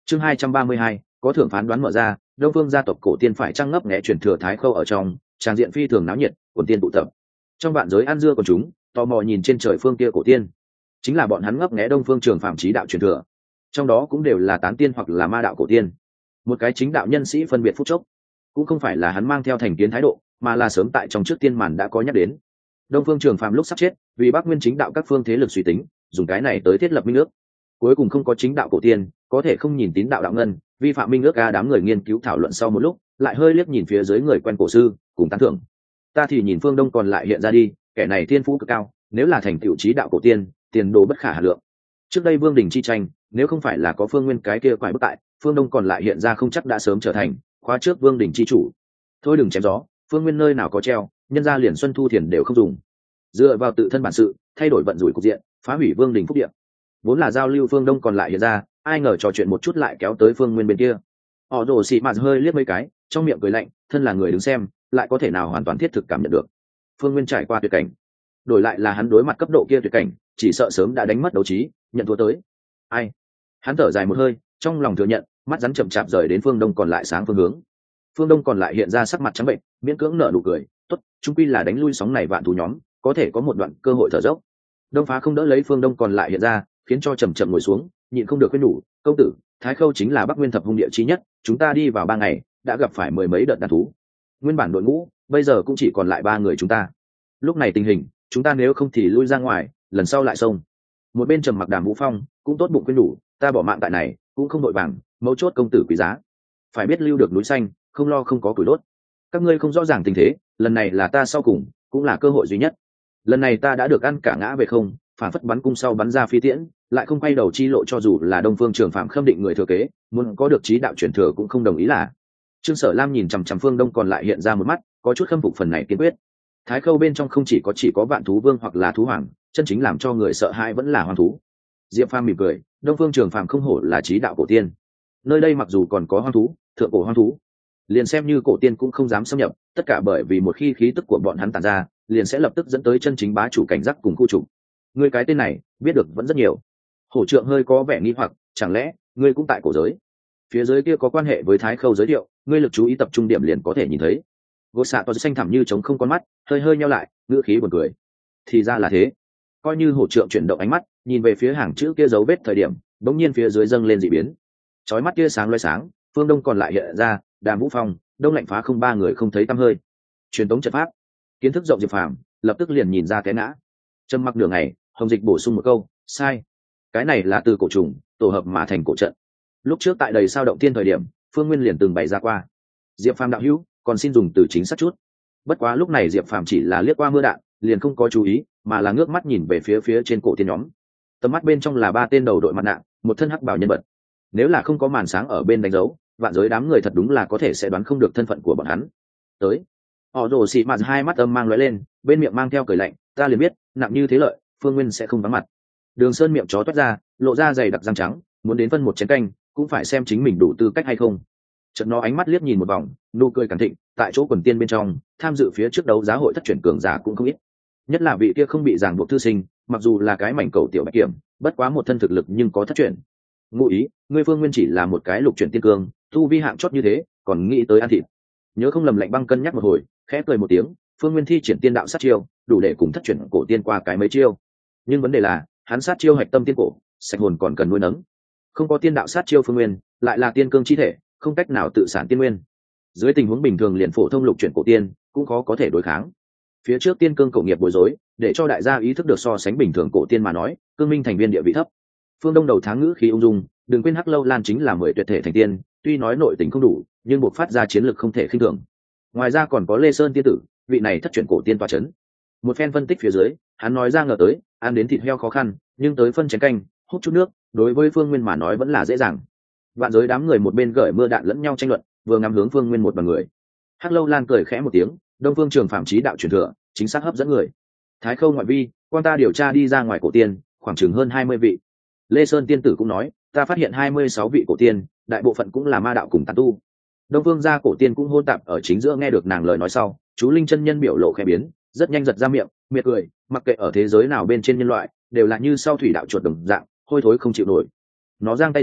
Chương 232, có thưởng phán đoán mở ra, Đông Phương gia tộc cổ tiên phải trăng ngấp nghé truyền thừa Thái Khâu ở trong, tràng diện phi thường náo nhiệt, quần tiên tụ tập. Trong vạn giới ăn dưa của chúng, tò mò nhìn trên trời phương kia cổ tiên, chính là bọn hắn ngấp nghé Đông Phương Trường Phạm chí đạo truyền thừa. Trong đó cũng đều là tán tiên hoặc là ma đạo cổ tiên. Một cái chính đạo nhân sĩ phân biệt phút chốc, cũng không phải là hắn mang theo thành kiến thái độ, mà là sớm tại trong trước tiên màn đã có nhắc đến. Đông Phương Trường Phạm lúc sắp chết, vì Bắc Nguyên chính đạo các phương thế lực suy tính, dùng cái này tới thiết lập minh ước. Cuối cùng không có chính đạo cổ tiên, có thể không nhìn tín đạo đạo ngân, vi phạm minh ước. Đám người nghiên cứu thảo luận sau một lúc, lại hơi liếc nhìn phía dưới người quen cổ sư, cùng tán thưởng. Ta thì nhìn Phương Đông còn lại hiện ra đi, kẻ này thiên phú cực cao, nếu là thành tựu chí đạo cổ tiên, tiền đồ bất khả hà lượng. Trước đây Vương Đình chi tranh, nếu không phải là có Phương Nguyên cái kia quải bức tại, Phương Đông còn lại hiện ra không chắc đã sớm trở thành khóa trước Vương Đình chi chủ. Thôi đừng chém gió, Phương Nguyên nơi nào có treo, nhân ra liền xuân thu thiền đều không dùng. Dựa vào tự thân bản sự, thay đổi vận rủi cục diện, phá hủy Vương Đình phúc địa. Vốn là giao lưu Phương Đông còn lại hiện ra, ai ngờ trò chuyện một chút lại kéo tới Phương Nguyên bên kia. Họ đổ xị mạt hơi liếc mấy cái, trong miệng cười lạnh, thân là người đứng xem, lại có thể nào hoàn toàn thiết thực cảm nhận được Phương Nguyên trải qua tuyệt cảnh. Đổi lại là hắn đối mặt cấp độ kia tuyệt cảnh, chỉ sợ sớm đã đánh mất đấu trí, nhận thua tới. Ai? Hắn thở dài một hơi, trong lòng thừa nhận, mắt rắn chậm chạp rời đến Phương Đông còn lại sáng phương hướng. Phương Đông còn lại hiện ra sắc mặt trắng bệnh, miễn cưỡng nở nụ cười, tốt, chung quy là đánh lui sóng này vạn thú nhóm, có thể có một đoạn cơ hội thở dốc. Đông Phá không đỡ lấy Phương Đông còn lại hiện ra, khiến cho chậm chậm ngồi xuống, nhịn không được khuyên nhủ, công tử, Thái Khâu chính là Bắc Nguyên thập hung địa chí nhất, chúng ta đi vào 3 ngày, đã gặp phải mười mấy đợt đàn thú. Nguyên bản đội ngũ, bây giờ cũng chỉ còn lại 3 người chúng ta. Lúc này tình hình, chúng ta nếu không thì lui ra ngoài, lần sau lại xông. Một bên trầm mặc Đàm Vũ Phong cũng tốt bụng khuyên nhủ, ta bỏ mạng tại này, cũng không đội vàng, mấu chốt công tử quý giá, phải biết lưu được núi xanh, không lo không có củi đốt. Các ngươi không rõ ràng tình thế, lần này là ta sau cùng, cũng là cơ hội duy nhất. Lần này ta đã được ăn cả ngã về không, phản phất bắn cung sau bắn ra phi tiễn, lại không quay đầu chi lộ, cho dù là Đông Phương Trường Phạm khâm định người thừa kế, muốn có được chí đạo truyền thừa cũng không đồng ý là. Trương Sở Lam nhìn chằm chằm Phương Đông còn lại hiện ra một mắt, có chút khâm phục phần này kiên quyết. Thái Khâu bên trong không chỉ có vạn thú vương hoặc là thú hoàng, chân chính làm cho người sợ hãi vẫn là hoang thú. Diệp Phàm mỉm cười, Đông Phương Trường Phạm không hổ là chí đạo cổ tiên. Nơi đây mặc dù còn có hoang thú, thượng cổ hoang thú, liền xem như cổ tiên cũng không dám xâm nhập, tất cả bởi vì một khi khí tức của bọn hắn tản ra, liền sẽ lập tức dẫn tới chân chính bá chủ cảnh giác cùng khu chủ. Ngươi cái tên này, biết được vẫn rất nhiều. Hổ Trượng hơi có vẻ nghi hoặc, chẳng lẽ ngươi cũng tại cổ giới? Phía dưới kia có quan hệ với Thái Khâu giới thiệu, ngươi lực chú ý tập trung điểm liền có thể nhìn thấy. Gột xạ to xanh thẳm như trống không con mắt, hơi nheo lại, ngữ khí buồn cười. Thì ra là thế. Coi như Hổ Trượng chuyển động ánh mắt, nhìn về phía hàng chữ kia dấu vết thời điểm, bỗng nhiên phía dưới dâng lên dị biến. Chói mắt kia sáng loé sáng, Phương Đông còn lại hiện ra, Đàm Vũ Phong, Đông Lạnh Phá không 3 người không thấy tăm hơi. Truyền tống trận pháp, kiến thức rộng Diệp Phàm lập tức liền nhìn ra cái ngã. Trầm mặc nửa ngày, Hồng Dịch bổ sung một câu, sai. Cái này là từ cổ trùng tổ hợp mà thành cổ trận. Lúc trước tại đầy sao động tiên thời điểm, Phương Nguyên liền từng bày ra qua. Diệp Phàm đạo hữu, còn xin dùng từ chính xác chút. Bất quá lúc này Diệp Phàm chỉ là liếc qua mưa đạn, liền không có chú ý, mà là ngước mắt nhìn về phía trên cổ tiên nhóm. Tầm mắt bên trong là 3 tên đầu đội mặt nạ, một thân hắc bào nhân vật. Nếu là không có màn sáng ở bên đánh dấu, vạn giới đám người thật đúng là có thể sẽ đoán không được thân phận của bọn hắn. Tới, họ rồ xị mạt hai mắt âm mang lóe lên, bên miệng mang theo cười lạnh, ta liền biết, nặng như thế lợi, Phương Nguyên sẽ không vắng mặt. Đường Sơn miệng chó toát ra, lộ ra dày đặc răng trắng, muốn đến phân một chén canh, cũng phải xem chính mình đủ tư cách hay không. Chợt nó ánh mắt liếc nhìn một vòng, nụ cười cẩn thịnh, tại chỗ quần tiên bên trong, tham dự phía trước đấu giá hội thất chuyển cường giả cũng không ít. Nhất là vị kia không bị ràng buộc thư sinh, mặc dù là cái mảnh cầu tiểu bạch kiểm, bất quá một thân thực lực nhưng có thất chuyển. Ngụ ý, ngươi Phương Nguyên chỉ là một cái lục chuyển tiên cương, tu vi hạng chót như thế, còn nghĩ tới ăn thịt. Nhớ không lầm Lạnh Băng cân nhắc một hồi, khẽ cười một tiếng, Phương Nguyên thi triển tiên đạo sát chiêu, đủ để cùng thất chuyển cổ tiên qua cái mấy chiêu. Nhưng vấn đề là, hắn sát chiêu hạch tâm tiên cổ, sạch hồn còn cần nuôi nấng. Không có tiên đạo sát chiêu Phương Nguyên, lại là tiên cương chi thể, không cách nào tự sản tiên nguyên. Dưới tình huống bình thường liền phổ thông lục chuyển cổ tiên, cũng khó có thể đối kháng. Phía trước tiên cương cổ nghiệp bối rối, để cho đại gia ý thức được so sánh bình thường cổ tiên mà nói, cương minh thành viên địa vị thấp. Phương Đông đầu tháng ngữ khí ung dung, đừng quên Hắc Lâu Lan chính là 10 tuyệt thể thành tiên, tuy nói nội tình không đủ, nhưng buộc phát ra chiến lực không thể khinh thường. Ngoài ra còn có Lê Sơn tiên tử, vị này thất chuyển cổ tiên tọa chấn. Một phen phân tích phía dưới, hắn nói ra ngờ tới, ăn đến thịt heo khó khăn, nhưng tới phân chén canh, hút chút nước, đối với Phương Nguyên mà nói vẫn là dễ dàng. Vạn giới đám người một bên gởi mưa đạn lẫn nhau tranh luận, vừa ngắm hướng Phương Nguyên một bằng người. Hắc Lâu Lan cười khẽ một tiếng, Đông Phương Trường Phạm chí đạo truyền thừa, chính xác hấp dẫn người. Thái Khâu ngoại vi, quan ta điều tra đi ra ngoài cổ tiên, khoảng chừng hơn 20 vị. Lê Sơn tiên tử cũng nói, ta phát hiện 26 vị cổ tiên, đại bộ phận cũng là ma đạo cùng tán tu. Đông Phương gia cổ tiên cũng hôn tạp ở chính giữa. Nghe được nàng lời nói sau, chú Linh chân nhân biểu lộ khẽ biến, rất nhanh giật ra miệng, miệt cười, mặc kệ ở thế giới nào bên trên nhân loại, đều là như sau thủy đạo chuột đồng dạng, hôi thối không chịu nổi. Nó giang tay ra,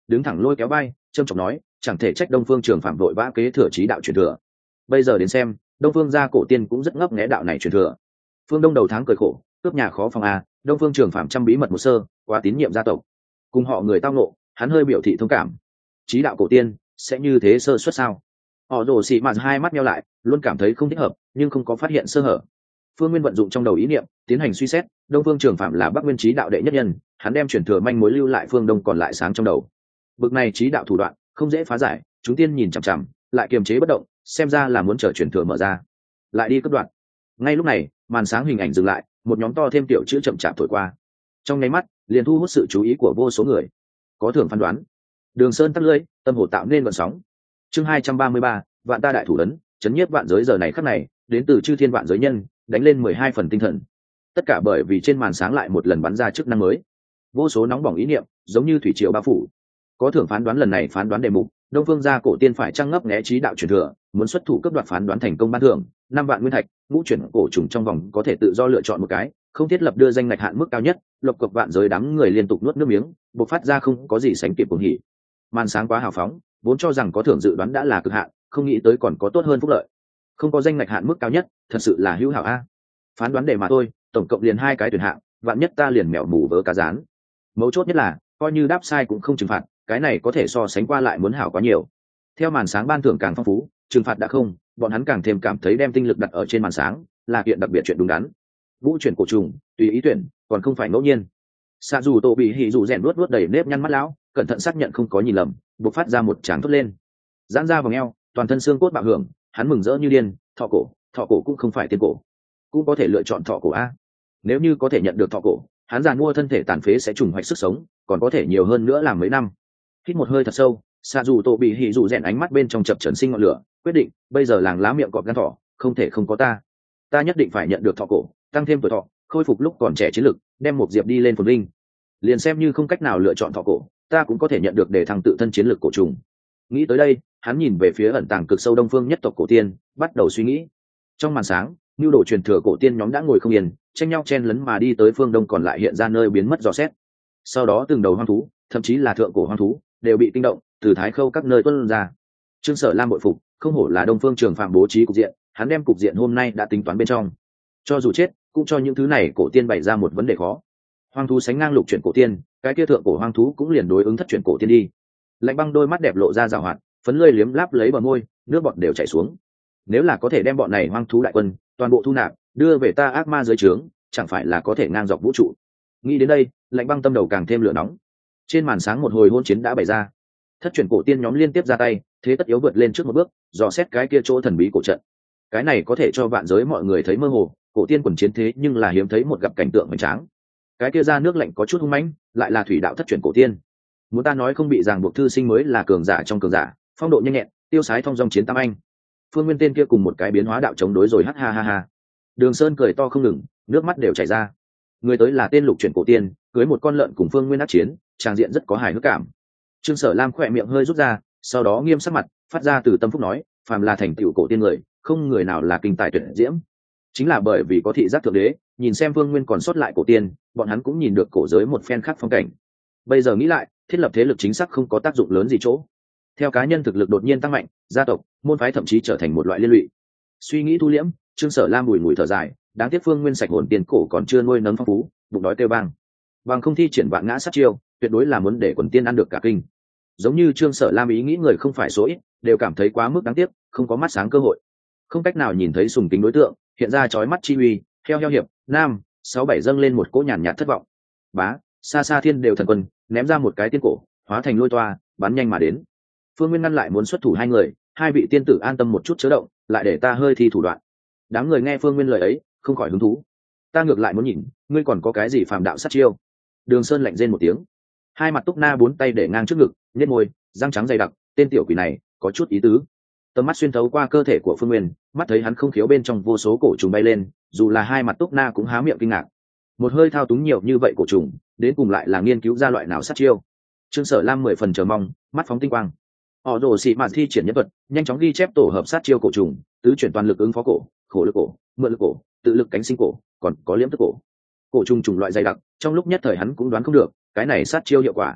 đứng thẳng lôi kéo vai trâm trọng nói, chẳng thể trách Đông Phương Trường Phạm vội vã kế thừa chí đạo truyền thừa. Bây giờ đến xem, Đông Phương gia cổ tiên cũng rất ngấp nghé đạo này truyền thừa. Phương Đông đầu tháng cười khổ, cướp nhà khó phòng a, Đông Phương Trường Phạm trăm bí mật một sơ, quá tín nhiệm gia tộc. Cùng họ người tao nộ, hắn hơi biểu thị thông cảm. Chí đạo cổ tiên sẽ như thế sơ suất sao? Họ rồ xị mạt hai mắt nheo lại, luôn cảm thấy không thích hợp, nhưng không có phát hiện sơ hở. Phương Nguyên vận dụng trong đầu ý niệm, tiến hành suy xét, Đông Phương Trường Phạm là Bắc Nguyên chí đạo đệ nhất nhân, hắn đem chuyển thừa manh mối lưu lại phương Đông còn lại sáng trong đầu. Bực này chí đạo thủ đoạn không dễ phá giải, chúng tiên nhìn chằm chằm, lại kiềm chế bất động, xem ra là muốn chờ chuyển thừa mở ra, lại đi cất đoạn. Ngay lúc này, màn sáng hình ảnh dừng lại, một nhóm to thêm tiểu chữ chậm chạp thổi qua. Trong nháy mắt, liền thu hút sự chú ý của vô số người. Có thưởng phán đoán. Đường Sơn tắt lưỡi, tâm hồ tạo nên gợn sóng. Chương 233, vạn ta đại thủ ấn, chấn nhiếp vạn giới giờ này khắc này, đến từ chư thiên vạn giới nhân, đánh lên 12 phần tinh thần. Tất cả bởi vì trên màn sáng lại một lần bắn ra chức năng mới. Vô số nóng bỏng ý niệm, giống như thủy triều bao phủ. Có thưởng phán đoán lần này phán đoán đề mục, Đông Phương gia cổ tiên phải trăng ngấp nghé trí đạo truyền thừa, muốn xuất thủ cấp đoạt phán đoán thành công ban thưởng 5 vạn nguyên thạch, ngũ chuyển cổ trùng trong vòng có thể tự do lựa chọn một cái, không thiết lập đưa danh ngạch hạn mức cao nhất, lộc cộc vạn giới đám người liên tục nuốt nước miếng, bộc phát ra không có gì sánh kịp cuồng hỉ. Màn sáng quá hào phóng, vốn cho rằng có thưởng dự đoán đã là cực hạn, không nghĩ tới còn có tốt hơn phúc lợi. Không có danh ngạch hạn mức cao nhất, thật sự là hữu hảo a. Phán đoán đề mà thôi, tổng cộng liền 2 cái tuyển hạng, vạn nhất ta liền mèo mù vớ cá rán. Mấu chốt nhất là, coi như đáp sai cũng không trừng phạt, cái này có thể so sánh qua lại muốn hảo quá nhiều. Theo màn sáng ban thưởng càng phong phú, trừng phạt đã không, bọn hắn càng thêm cảm thấy đem tinh lực đặt ở trên màn sáng là kiện đặc biệt chuyện đúng đắn. Vũ chuyển cổ trùng, tùy ý tuyển, còn không phải ngẫu nhiên. Sa dù Tô bị hỉ dù rèn nuốt đầy nếp nhăn mắt lão, cẩn thận xác nhận không có nhìn lầm, bộc phát ra một tràng thốt lên. Giãn ra vòng eo, toàn thân xương cốt bạo hưởng, hắn mừng rỡ như điên, thọ cổ cũng không phải tiên cổ, cũng có thể lựa chọn thọ cổ a. Nếu như có thể nhận được thọ cổ, hắn giàn mua thân thể tàn phế sẽ trùng hoạch sức sống, còn có thể nhiều hơn nữa làm mấy năm. Hít một hơi thật sâu, Sa dù Tô bị hỉ dù rèn ánh mắt bên trong chập chờn sinh ngọn lửa, quyết định, bây giờ làng lá miệng cọp gan thỏ, không thể không có ta nhất định phải nhận được thọ cổ, tăng thêm tuổi thọ, khôi phục lúc còn trẻ chiến lực, đem một diệp đi lên phồn linh. Liền xem như không cách nào lựa chọn thọ cổ, ta cũng có thể nhận được để thăng tự thân chiến lực cổ trùng. Nghĩ tới đây, hắn nhìn về phía ẩn tàng cực sâu Đông Phương nhất tộc cổ tiên, bắt đầu suy nghĩ. Trong màn sáng, nhu đồ truyền thừa cổ tiên nhóm đã ngồi không yên, tranh nhau chen lấn mà đi tới phương đông còn lại hiện ra nơi biến mất dò xét. Sau đó từng đầu hoang thú, thậm chí là thượng cổ hoang thú, đều bị kinh động, từ thái khâu các nơi tuôn ra. Trương Sở Lam bội phục, không hổ là Đông Phương Trường Phạm bố trí cục diện, hắn đem cục diện hôm nay đã tính toán bên trong. Cho dù chết, cũng cho những thứ này cổ tiên bày ra một vấn đề khó. Hoang thú sánh ngang lục chuyển cổ tiên, cái kia thượng cổ hoang thú cũng liền đối ứng thất chuyển cổ tiên đi. Lạnh Băng đôi mắt đẹp lộ ra rào hoạt, phấn lơi liếm láp lấy bờ môi, nước bọt đều chảy xuống. Nếu là có thể đem bọn này hoang thú đại quân toàn bộ thu nạp, đưa về ta ác ma dưới trướng, chẳng phải là có thể ngang dọc vũ trụ. Nghĩ đến đây, Lạnh Băng tâm đầu càng thêm lửa nóng. Trên màn sáng một hồi hôn chiến đã bày ra. Thất chuyển cổ tiên nhóm liên tiếp ra tay, thế tất yếu vượt lên trước một bước, dò xét cái kia chỗ thần bí cổ trận. Cái này có thể cho vạn giới mọi người thấy mơ hồ, cổ tiên quần chiến thế nhưng là hiếm thấy một gặp cảnh tượng hoành tráng. Cái kia ra nước lạnh có chút hung mãnh, lại là thủy đạo thất chuyển cổ tiên. Muốn ta nói không bị ràng buộc thư sinh mới là cường giả trong cường giả, phong độ nhanh nhẹn, tiêu sái thong dong chiến tam anh. Phương Nguyên tên kia cùng một cái biến hóa đạo chống đối rồi ha ha ha. Đường Sơn cười to không ngừng, nước mắt đều chảy ra. Người tới là tên lục chuyển cổ tiên, cưới một con lợn cùng Phương Nguyên ác chiến, trang diện rất có hài hước cảm. Trương Sở Lam khỏe miệng hơi rút ra, sau đó nghiêm sắc mặt, phát ra từ tâm phúc nói, phàm là thành tựu cổ tiên người, không người nào là kinh tài tuyệt diễm. Chính là bởi vì có thị giác thượng đế, nhìn xem Vương Nguyên còn sót lại cổ tiên, bọn hắn cũng nhìn được cổ giới một phen khác phong cảnh. Bây giờ nghĩ lại, thiết lập thế lực chính xác không có tác dụng lớn gì chỗ. Theo cá nhân thực lực đột nhiên tăng mạnh, gia tộc, môn phái thậm chí trở thành một loại liên lụy. Suy nghĩ thu liễm, Trương Sở Lam bùi ngùi thở dài, đáng tiếc Vương Nguyên sạch hồn tiền cổ còn chưa nuôi nấng phong phú, bụng đói kêu vang. Bằng không thi triển vạn ngã sát chiêu, tuyệt đối là muốn để quần tiên ăn được cả kinh. Giống như Trương Sở Lam ý nghĩ người không phải số ít, đều cảm thấy quá mức đáng tiếc, không có mắt sáng cơ hội, không cách nào nhìn thấy sùng kính đối tượng, hiện ra chói mắt chi uy, theo hiệp nam 6-7 dâng lên một cỗ nhàn nhạt thất vọng. Bá, xa xa thiên đều thần quân ném ra một cái tiên cổ, hóa thành lôi toa, bắn nhanh mà đến. Phương Nguyên ngăn lại muốn xuất thủ hai người, hai vị tiên tử an tâm một chút chớ động, lại để ta hơi thi thủ đoạn. Đám người nghe Phương Nguyên lời ấy, không khỏi hứng thú. Ta ngược lại muốn nhìn, ngươi còn có cái gì phàm đạo sát chiêu? Đường Sơn lạnh rên một tiếng, hai mặt túc na bốn tay để ngang trước ngực, nhếch môi, răng trắng dày đặc, tên tiểu quỷ này có chút ý tứ. Tầm mắt xuyên thấu qua cơ thể của Phương Nguyên, mắt thấy hắn không khiếu bên trong vô số cổ trùng bay lên, dù là hai mặt túc na cũng há miệng kinh ngạc. Một hơi thao túng nhiều như vậy cổ trùng, đến cùng lại là nghiên cứu ra loại nào sát chiêu. Trương Sở Lam 10 phần chờ mong, mắt phóng tinh quang. Họ rồ xị mạn thi triển nhân vật, nhanh chóng ghi chép tổ hợp sát chiêu cổ trùng, tứ chuyển toàn lực ứng phó cổ, khổ lực cổ, mượn lực cổ, tự lực cánh sinh cổ, còn có liễm tức cổ. Cổ trùng trùng loại dày đặc, trong lúc nhất thời hắn cũng đoán không được, cái này sát chiêu hiệu quả.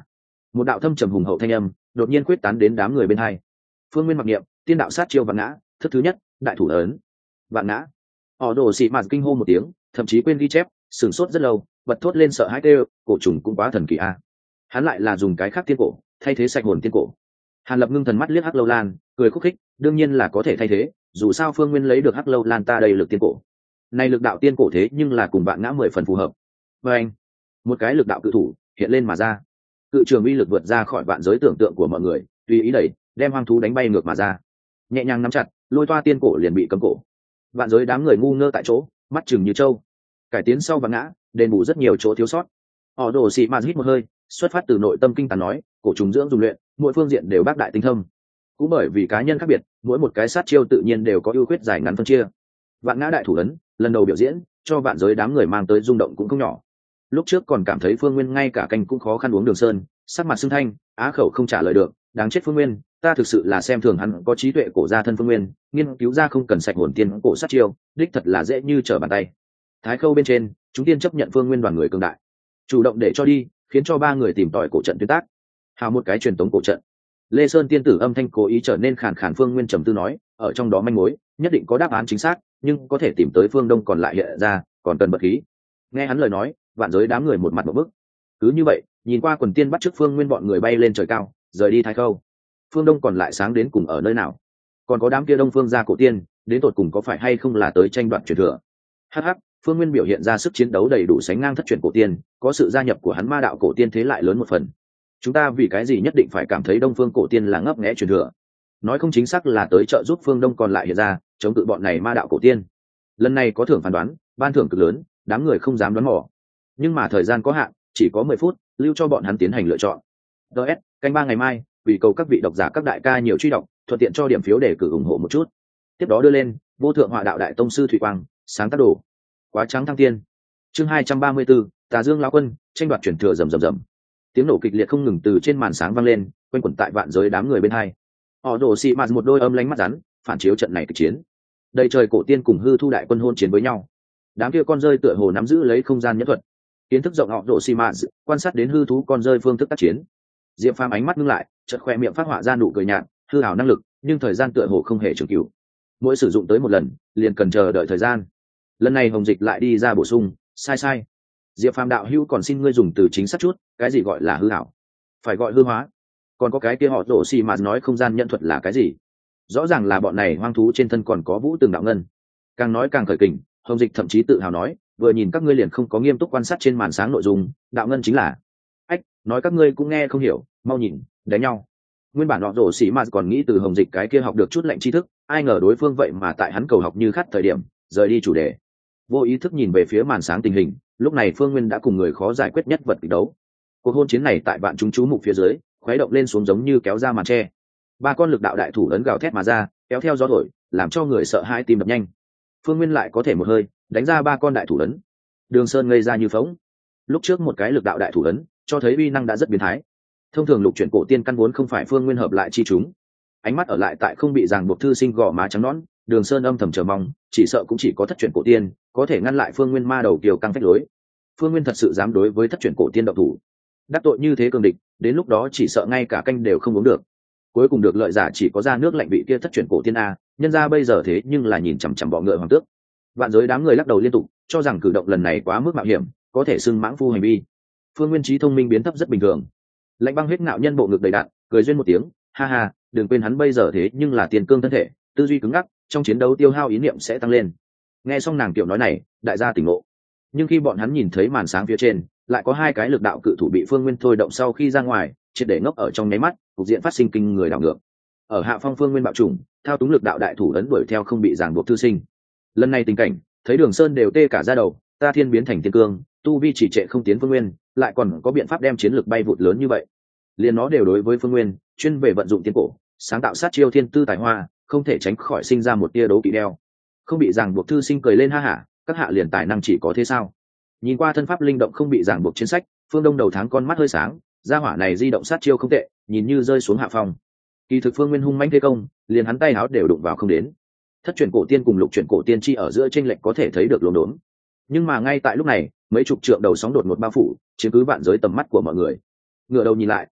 Một đạo thâm trầm hùng hậu thanh âm đột nhiên quyết tán đến đám người bên hai. Phương Nguyên mặc niệm tiên đạo sát chiêu vạn ngã, thức thứ nhất, đại thủ ấn. Vạn ngã. Họ đổ xị mạt kinh hô một tiếng, thậm chí quên ghi chép, sửng sốt rất lâu, bật thốt lên sợ hãi kêu, cổ trùng cũng quá thần kỳ a. Hắn lại là dùng cái khác tiên cổ thay thế sạch hồn tiên cổ. Hàn Lập ngưng thần mắt liếc Hắc Lâu Lan, cười khúc khích, đương nhiên là có thể thay thế, dù sao Phương Nguyên lấy được Hắc Lâu Lan ta đây lực tiên cổ. Này lực đạo tiên cổ thế nhưng là cùng bạn ngã 10 phần phù hợp. Và anh, một cái lực đạo cự thủ hiện lên mà ra. Cự trường uy lực vượt ra khỏi vạn giới tưởng tượng của mọi người, tùy ý đẩy, đem hoang thú đánh bay ngược mà ra. Nhẹ nhàng nắm chặt, lôi toa tiên cổ liền bị cấm cổ. Vạn giới đám người ngu ngơ tại chỗ, mắt chừng như trâu. Cải tiến sau và ngã, đền bù rất nhiều chỗ thiếu sót. Họ đổ xị mạt hít một hơi, xuất phát từ nội tâm kinh tàn nói, cổ trùng dưỡng dùng luyện, mỗi phương diện đều bác đại tinh thâm. Cũng bởi vì cá nhân khác biệt, mỗi một cái sát chiêu tự nhiên đều có ưu khuyết dài ngắn phân chia. Vạn ngã đại thủ ấn, lần đầu biểu diễn, cho vạn giới đám người mang tới rung động cũng không nhỏ. Lúc trước còn cảm thấy Phương Nguyên ngay cả canh cũng khó khăn uống đường sơn, sắc mặt sưng thanh, á khẩu không trả lời được, đáng chết Phương Nguyên, ta thực sự là xem thường hắn có trí tuệ cổ gia thân Phương Nguyên, nghiên cứu ra không cần sạch hồn tiên cổ sát chiêu, đích thật là dễ như trở bàn tay. Thái Khâu bên trên, chúng tiên chấp nhận Phương Nguyên đoàn người cường đại, chủ động để cho đi, khiến cho ba người tìm tòi cổ trận tuyến tác. Hào một cái truyền tống cổ trận. Lê Sơn tiên tử âm thanh cố ý trở nên khàn khàn. Phương Nguyên trầm tư nói, ở trong đó manh mối nhất định có đáp án chính xác, nhưng có thể tìm tới phương đông còn lại hiện ra, còn cần bật khí. Nghe hắn lời nói, vạn giới đám người một mặt một bức. Cứ như vậy, nhìn qua quần tiên bắt chước Phương Nguyên bọn người bay lên trời cao, rời đi Thái Khâu. Phương đông còn lại sáng đến cùng ở nơi nào? Còn có đám kia đông phương gia cổ tiên, đến tột cùng có phải hay không là tới tranh đoạt truyền thừa? Hắc hắc, Phương Nguyên biểu hiện ra sức chiến đấu đầy đủ sánh ngang thất truyền cổ tiên, có sự gia nhập của hắn ma đạo cổ tiên thế lại lớn một phần. Chúng ta vì cái gì nhất định phải cảm thấy đông phương cổ tiên là ngấp nghé truyền thừa? Nói không chính xác là tới trợ giúp phương đông còn lại hiện ra, chống cự bọn này ma đạo cổ tiên. Lần này có thưởng phán đoán, ban thưởng cực lớn, đám người không dám đoán mò. Nhưng mà thời gian có hạn, chỉ có 10 phút, lưu cho bọn hắn tiến hành lựa chọn. DS, canh 3 ngày mai, vì cầu các vị độc giả các đại ca nhiều truy đọc, thuận tiện cho điểm phiếu để cử ủng hộ một chút. Tiếp đó đưa lên, vô thượng họa đạo đại tông sư Thủy Quang, sáng tác đồ. Quá trắng thăng tiên. Chương 234, Tà Dương lão quân, tranh đoạt truyền thừa rầm rầm rầm. Tiếng nổ kịch liệt không ngừng từ trên màn sáng vang lên, quanh quẩn tại vạn giới đám người bên hai. Họ đổ xị mạt một đôi âm lánh mắt rắn, phản chiếu trận này kịch chiến. Đầy trời cổ tiên cùng hư thu đại quân hôn chiến với nhau. Đám kia con rơi tựa hồ nắm giữ lấy không gian nhẫn thuật. Kiến thức rộng họ đổ xị mạt, quan sát đến hư thú con rơi phương thức tác chiến. Diệp Phàm ánh mắt ngưng lại, chợt khoe miệng phát họa ra nụ cười nhạt, hư hảo năng lực, nhưng thời gian tựa hồ không hề trường cửu. Mỗi sử dụng tới một lần, liền cần chờ đợi thời gian. Lần này Hồng Dịch lại đi ra bổ sung, sai. Diệp Phàm đạo hữu còn xin ngươi dùng từ chính xác chút, cái gì gọi là hư hảo? Phải gọi hư hóa. Còn có cái kia họ đổ xì mà nói không gian nhận thuật là cái gì? Rõ ràng là bọn này hoang thú trên thân còn có vũ tường đạo ngân. Càng nói càng khởi kình, Hồng Dịch thậm chí tự hào nói, vừa nhìn các ngươi liền không có nghiêm túc quan sát trên màn sáng nội dung, đạo ngân chính là. Ách, nói các ngươi cũng nghe không hiểu, mau nhìn, đánh nhau. Nguyên bản họ đổ xì mà còn nghĩ từ Hồng Dịch cái kia học được chút lệnh tri thức, ai ngờ đối phương vậy mà tại hắn cầu học như khát thời điểm, rời đi chủ đề. Vô ý thức nhìn về phía màn sáng tình hình, lúc này Phương Nguyên đã cùng người khó giải quyết nhất vật kịch đấu. Cuộc hôn chiến này tại vạn chúng chú mục phía dưới, khuấy động lên xuống giống như kéo ra màn tre. Ba con lực đạo đại thủ ấn gào thét mà ra, kéo theo gió thổi, làm cho người sợ hãi tim đập nhanh. Phương Nguyên lại có thể một hơi đánh ra ba con đại thủ ấn. Đường Sơn ngây ra như phỗng. Lúc trước một cái lực đạo đại thủ ấn, cho thấy uy năng đã rất biến thái. Thông thường lục chuyển cổ tiên căn vốn không phải Phương Nguyên hợp lại chi chúng. Ánh mắt ở lại tại không bị ràng buộc thư sinh gò má trắng nõn, Đường Sơn âm thầm chờ mong, chỉ sợ cũng chỉ có thất chuyển cổ tiên có thể ngăn lại Phương Nguyên ma đầu kiều căng phách lối. Phương Nguyên thật sự dám đối với thất chuyển cổ tiên động thủ, đắc tội như thế cường địch, đến lúc đó chỉ sợ ngay cả canh đều không uống được. Cuối cùng được lợi giả chỉ có ra nước lạnh vị kia thất chuyển cổ tiên a, nhân ra bây giờ thế nhưng là nhìn chằm chằm bọ ngựa hoàng tước. Vạn giới đám người lắc đầu liên tục, cho rằng cử động lần này quá mức mạo hiểm, có thể xưng mãng phu hành vi. Phương Nguyên trí thông minh biến thấp rất bình thường. Lạnh băng huyết ngạo nhân bộ ngực đầy đạn, cười duyên một tiếng, ha ha, đừng quên hắn bây giờ thế nhưng là tiền cương thân thể, tư duy cứng ngắc, trong chiến đấu tiêu hao ý niệm sẽ tăng lên. Nghe xong nàng tiểu nói này, đại gia tỉnh ngộ. Nhưng khi bọn hắn nhìn thấy màn sáng phía trên, lại có hai cái lực đạo cự thủ bị Phương Nguyên thôi động sau khi ra ngoài, triệt để ngốc ở trong nháy mắt, cục diện phát sinh kinh người đảo ngược. Ở hạ phong Phương Nguyên bạo trùng, thao túng lực đạo đại thủ ấn đuổi theo không bị ràng buộc thư sinh. Lần này tình cảnh, thấy Đường Sơn đều tê cả da đầu, ta thiên biến thành tiên cương, tu vi chỉ trệ không tiến Phương Nguyên, lại còn có biện pháp đem chiến lực bay vụt lớn như vậy. Liền nó đều đối với Phương Nguyên, chuyên về vận dụng tiên cổ, sáng tạo sát chiêu thiên tư tài hoa, không thể tránh khỏi sinh ra một tia đấu kỵ đeo. Không bị ràng buộc thư sinh cười lên ha hả, các hạ liền tài năng chỉ có thế sao? Nhìn qua thân pháp linh động không bị ràng buộc chiến sách, Phương Đông đầu tháng con mắt hơi sáng, gia hỏa này di động sát chiêu không tệ, nhìn như rơi xuống hạ phong. Kỳ thực Phương Nguyên hung mãnh thế công, liền hắn tay áo đều đụng vào không đến. Thất chuyển cổ tiên cùng lục chuyển cổ tiên chi ở giữa chênh lệch có thể thấy được lồn đốn. Nhưng mà ngay tại lúc này, mấy chục trượng đầu sóng đột ngột bao phủ, chiếm cứ vạn giới tầm mắt của mọi người. Ngửa đầu nhìn lại,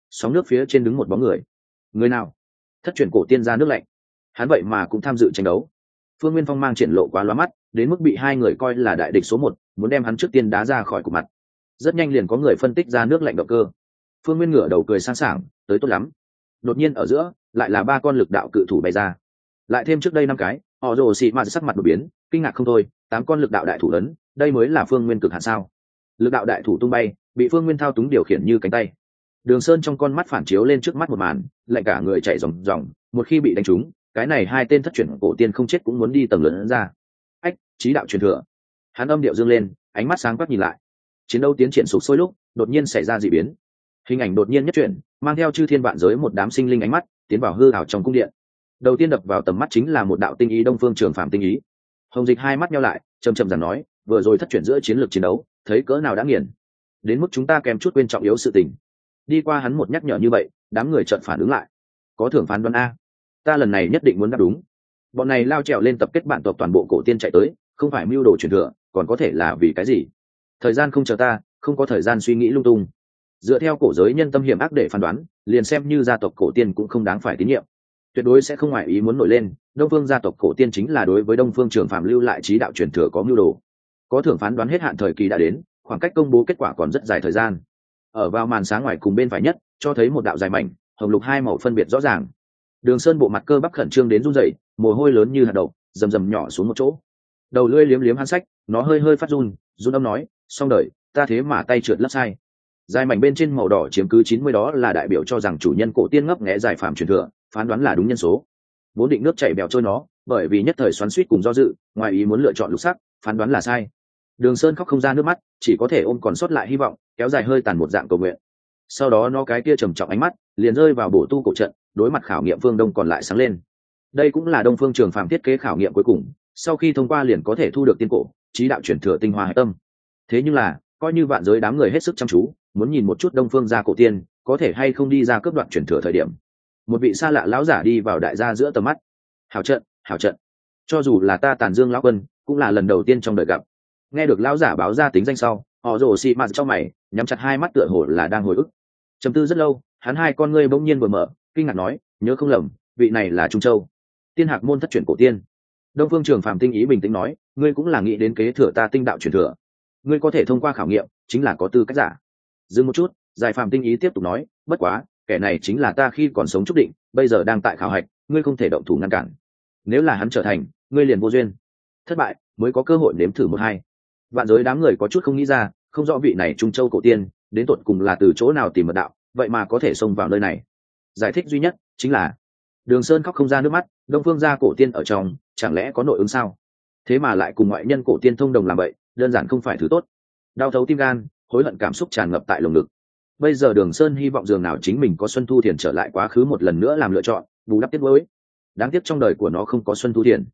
sóng nước phía trên đứng một bóng người. Người nào? Thất truyền cổ tiên ra nước lạnh, hắn vậy mà cũng tham dự tranh đấu. Phương Nguyên Phong mang triển lộ quá lóa mắt, đến mức bị hai người coi là đại địch số một, muốn đem hắn trước tiên đá ra khỏi cục mặt. Rất nhanh liền có người phân tích ra nước lạnh động cơ. Phương Nguyên ngửa đầu cười sang sảng, tới tốt lắm. Đột nhiên ở giữa lại là ba con lực đạo cự thủ bay ra, lại thêm trước đây 5 cái. Họ rồ xị mạt sắc mặt đột biến, kinh ngạc không thôi. 8 con lực đạo đại thủ lớn, đây mới là Phương Nguyên cực hạn sao? Lực đạo đại thủ tung bay, bị Phương Nguyên thao túng điều khiển như cánh tay. Đường Sơn trong con mắt phản chiếu lên trước mắt một màn, lạnh cả người chạy ròng ròng. Một khi bị đánh trúng, cái này hai tên thất truyền cổ tiên không chết cũng muốn đi tầng lớn ra. Ách, chí đạo truyền thừa. Hắn âm điệu dương lên, ánh mắt sáng quắc nhìn lại. Chiến đấu tiến triển sục sôi lúc, đột nhiên xảy ra dị biến. Hình ảnh đột nhiên nhất chuyển, mang theo chư thiên vạn giới một đám sinh linh ánh mắt tiến vào hư ảo trong cung điện. Đầu tiên đập vào tầm mắt chính là một đạo tinh ý Đông Phương Trường Phàm tinh ý. Hồng Dịch hai mắt nheo lại, chậm chậm giản nói, vừa rồi thất chuyển giữa chiến lược chiến đấu, thấy cỡ nào đã nghiền, đến mức chúng ta kèm chút quên trọng yếu sự tình. Đi qua hắn một nhắc nhở như vậy, đám người chợt phản ứng lại. Có thưởng phán đoán a, ta lần này nhất định muốn đáp đúng. Bọn này lao trèo lên tập kết bản tộc toàn bộ cổ tiên chạy tới, không phải mưu đồ truyền thừa, còn có thể là vì cái gì? Thời gian không chờ ta, không có thời gian suy nghĩ lung tung. Dựa theo cổ giới nhân tâm hiểm ác để phán đoán, liền xem như gia tộc cổ tiên cũng không đáng phải tín nhiệm, tuyệt đối sẽ không ngoại ý muốn nổi lên. Đông phương gia tộc cổ tiên chính là đối với Đông phương Trường Phàm lưu lại trí đạo truyền thừa có mưu đồ. Có thưởng phán đoán hết hạn thời kỳ đã đến, khoảng cách công bố kết quả còn rất dài thời gian. Ở vào màn sáng ngoài cùng bên phải nhất, cho thấy một đạo dài mảnh hồng lục hai màu phân biệt rõ ràng. Đường Sơn bộ mặt cơ bắp khẩn trương đến run rẩy, mồ hôi lớn như hạt đậu rầm rầm nhỏ xuống một chỗ. Đầu lưỡi liếm liếm hắn sách, nó hơi hơi phát run, run âm nói, xong đời, ta thế mà tay trượt lắp sai. Dài mảnh bên trên màu đỏ chiếm cứ 90, đó là đại biểu cho rằng chủ nhân cổ tiên ngấp nghé giải phàm truyền thừa, phán đoán là đúng nhân số. Vốn định nước chảy bèo trôi nó, bởi vì nhất thời xoắn xuýt cùng do dự, ngoài ý muốn lựa chọn lục sắc, phán đoán là sai. Đường Sơn khóc không ra nước mắt, chỉ có thể ôm còn sót lại hy vọng, kéo dài hơi tàn một dạng cầu nguyện. Sau đó nó cái kia trầm trọng ánh mắt liền rơi vào bổ tu cổ trận, đối mặt khảo nghiệm Phương Đông còn lại sáng lên. Đây cũng là Đông Phương Trường Phàm thiết kế khảo nghiệm cuối cùng, sau khi thông qua liền có thể thu được tiên cổ trí đạo truyền thừa tinh hoa hải tâm. Thế nhưng là, coi như vạn giới đám người hết sức chăm chú, muốn nhìn một chút Đông Phương gia cổ tiên có thể hay không đi ra cướp đoạt truyền thừa thời điểm, một vị xa lạ lão giả đi vào đại gia giữa tầm mắt. Hảo trận, hảo trận. Cho dù là ta Tàn Dương lão quân, cũng là lần đầu tiên trong đời gặp. Nghe được lão giả báo ra tính danh sau, họ rồ xị mạt trong mày nhắm chặt hai mắt tựa hồ là đang hồi ức. Trầm tư rất lâu, hắn hai con ngươi bỗng nhiên vừa mở, kinh ngạc nói, nhớ không lầm, vị này là Trung Châu Tiên Hạc môn thất truyền cổ tiên. Đông Phương Trường Phàm tinh ý bình tĩnh nói, ngươi cũng là nghĩ đến kế thừa ta tinh đạo truyền thừa, ngươi có thể thông qua khảo nghiệm, chính là có tư cách giả. Dừng một chút, Giải Phàm tinh ý tiếp tục nói, bất quá, kẻ này chính là ta khi còn sống chúc định, bây giờ đang tại khảo hạch, ngươi không thể động thủ ngăn cản. Nếu là hắn trở thành, ngươi liền vô duyên. Thất bại, mới có cơ hội nếm thử một hai. Vạn giới đám người có chút không nghĩ ra, không rõ vị này Trung Châu cổ tiên đến tột cùng là từ chỗ nào tìm mật đạo, vậy mà có thể xông vào nơi này. Giải thích duy nhất chính là Đường Sơn khóc không ra nước mắt, Đông Phương gia cổ tiên ở trong, chẳng lẽ có nội ứng sao? Thế mà lại cùng ngoại nhân cổ tiên thông đồng làm vậy, đơn giản không phải thứ tốt. Đau thấu tim gan, hối hận cảm xúc tràn ngập tại lồng ngực. Bây giờ Đường Sơn hy vọng dường nào chính mình có Xuân Thu Thiền trở lại quá khứ một lần nữa làm lựa chọn, bù đắp tiếc nuối. Đáng tiếc trong đời của nó không có Xuân Thu Thiền.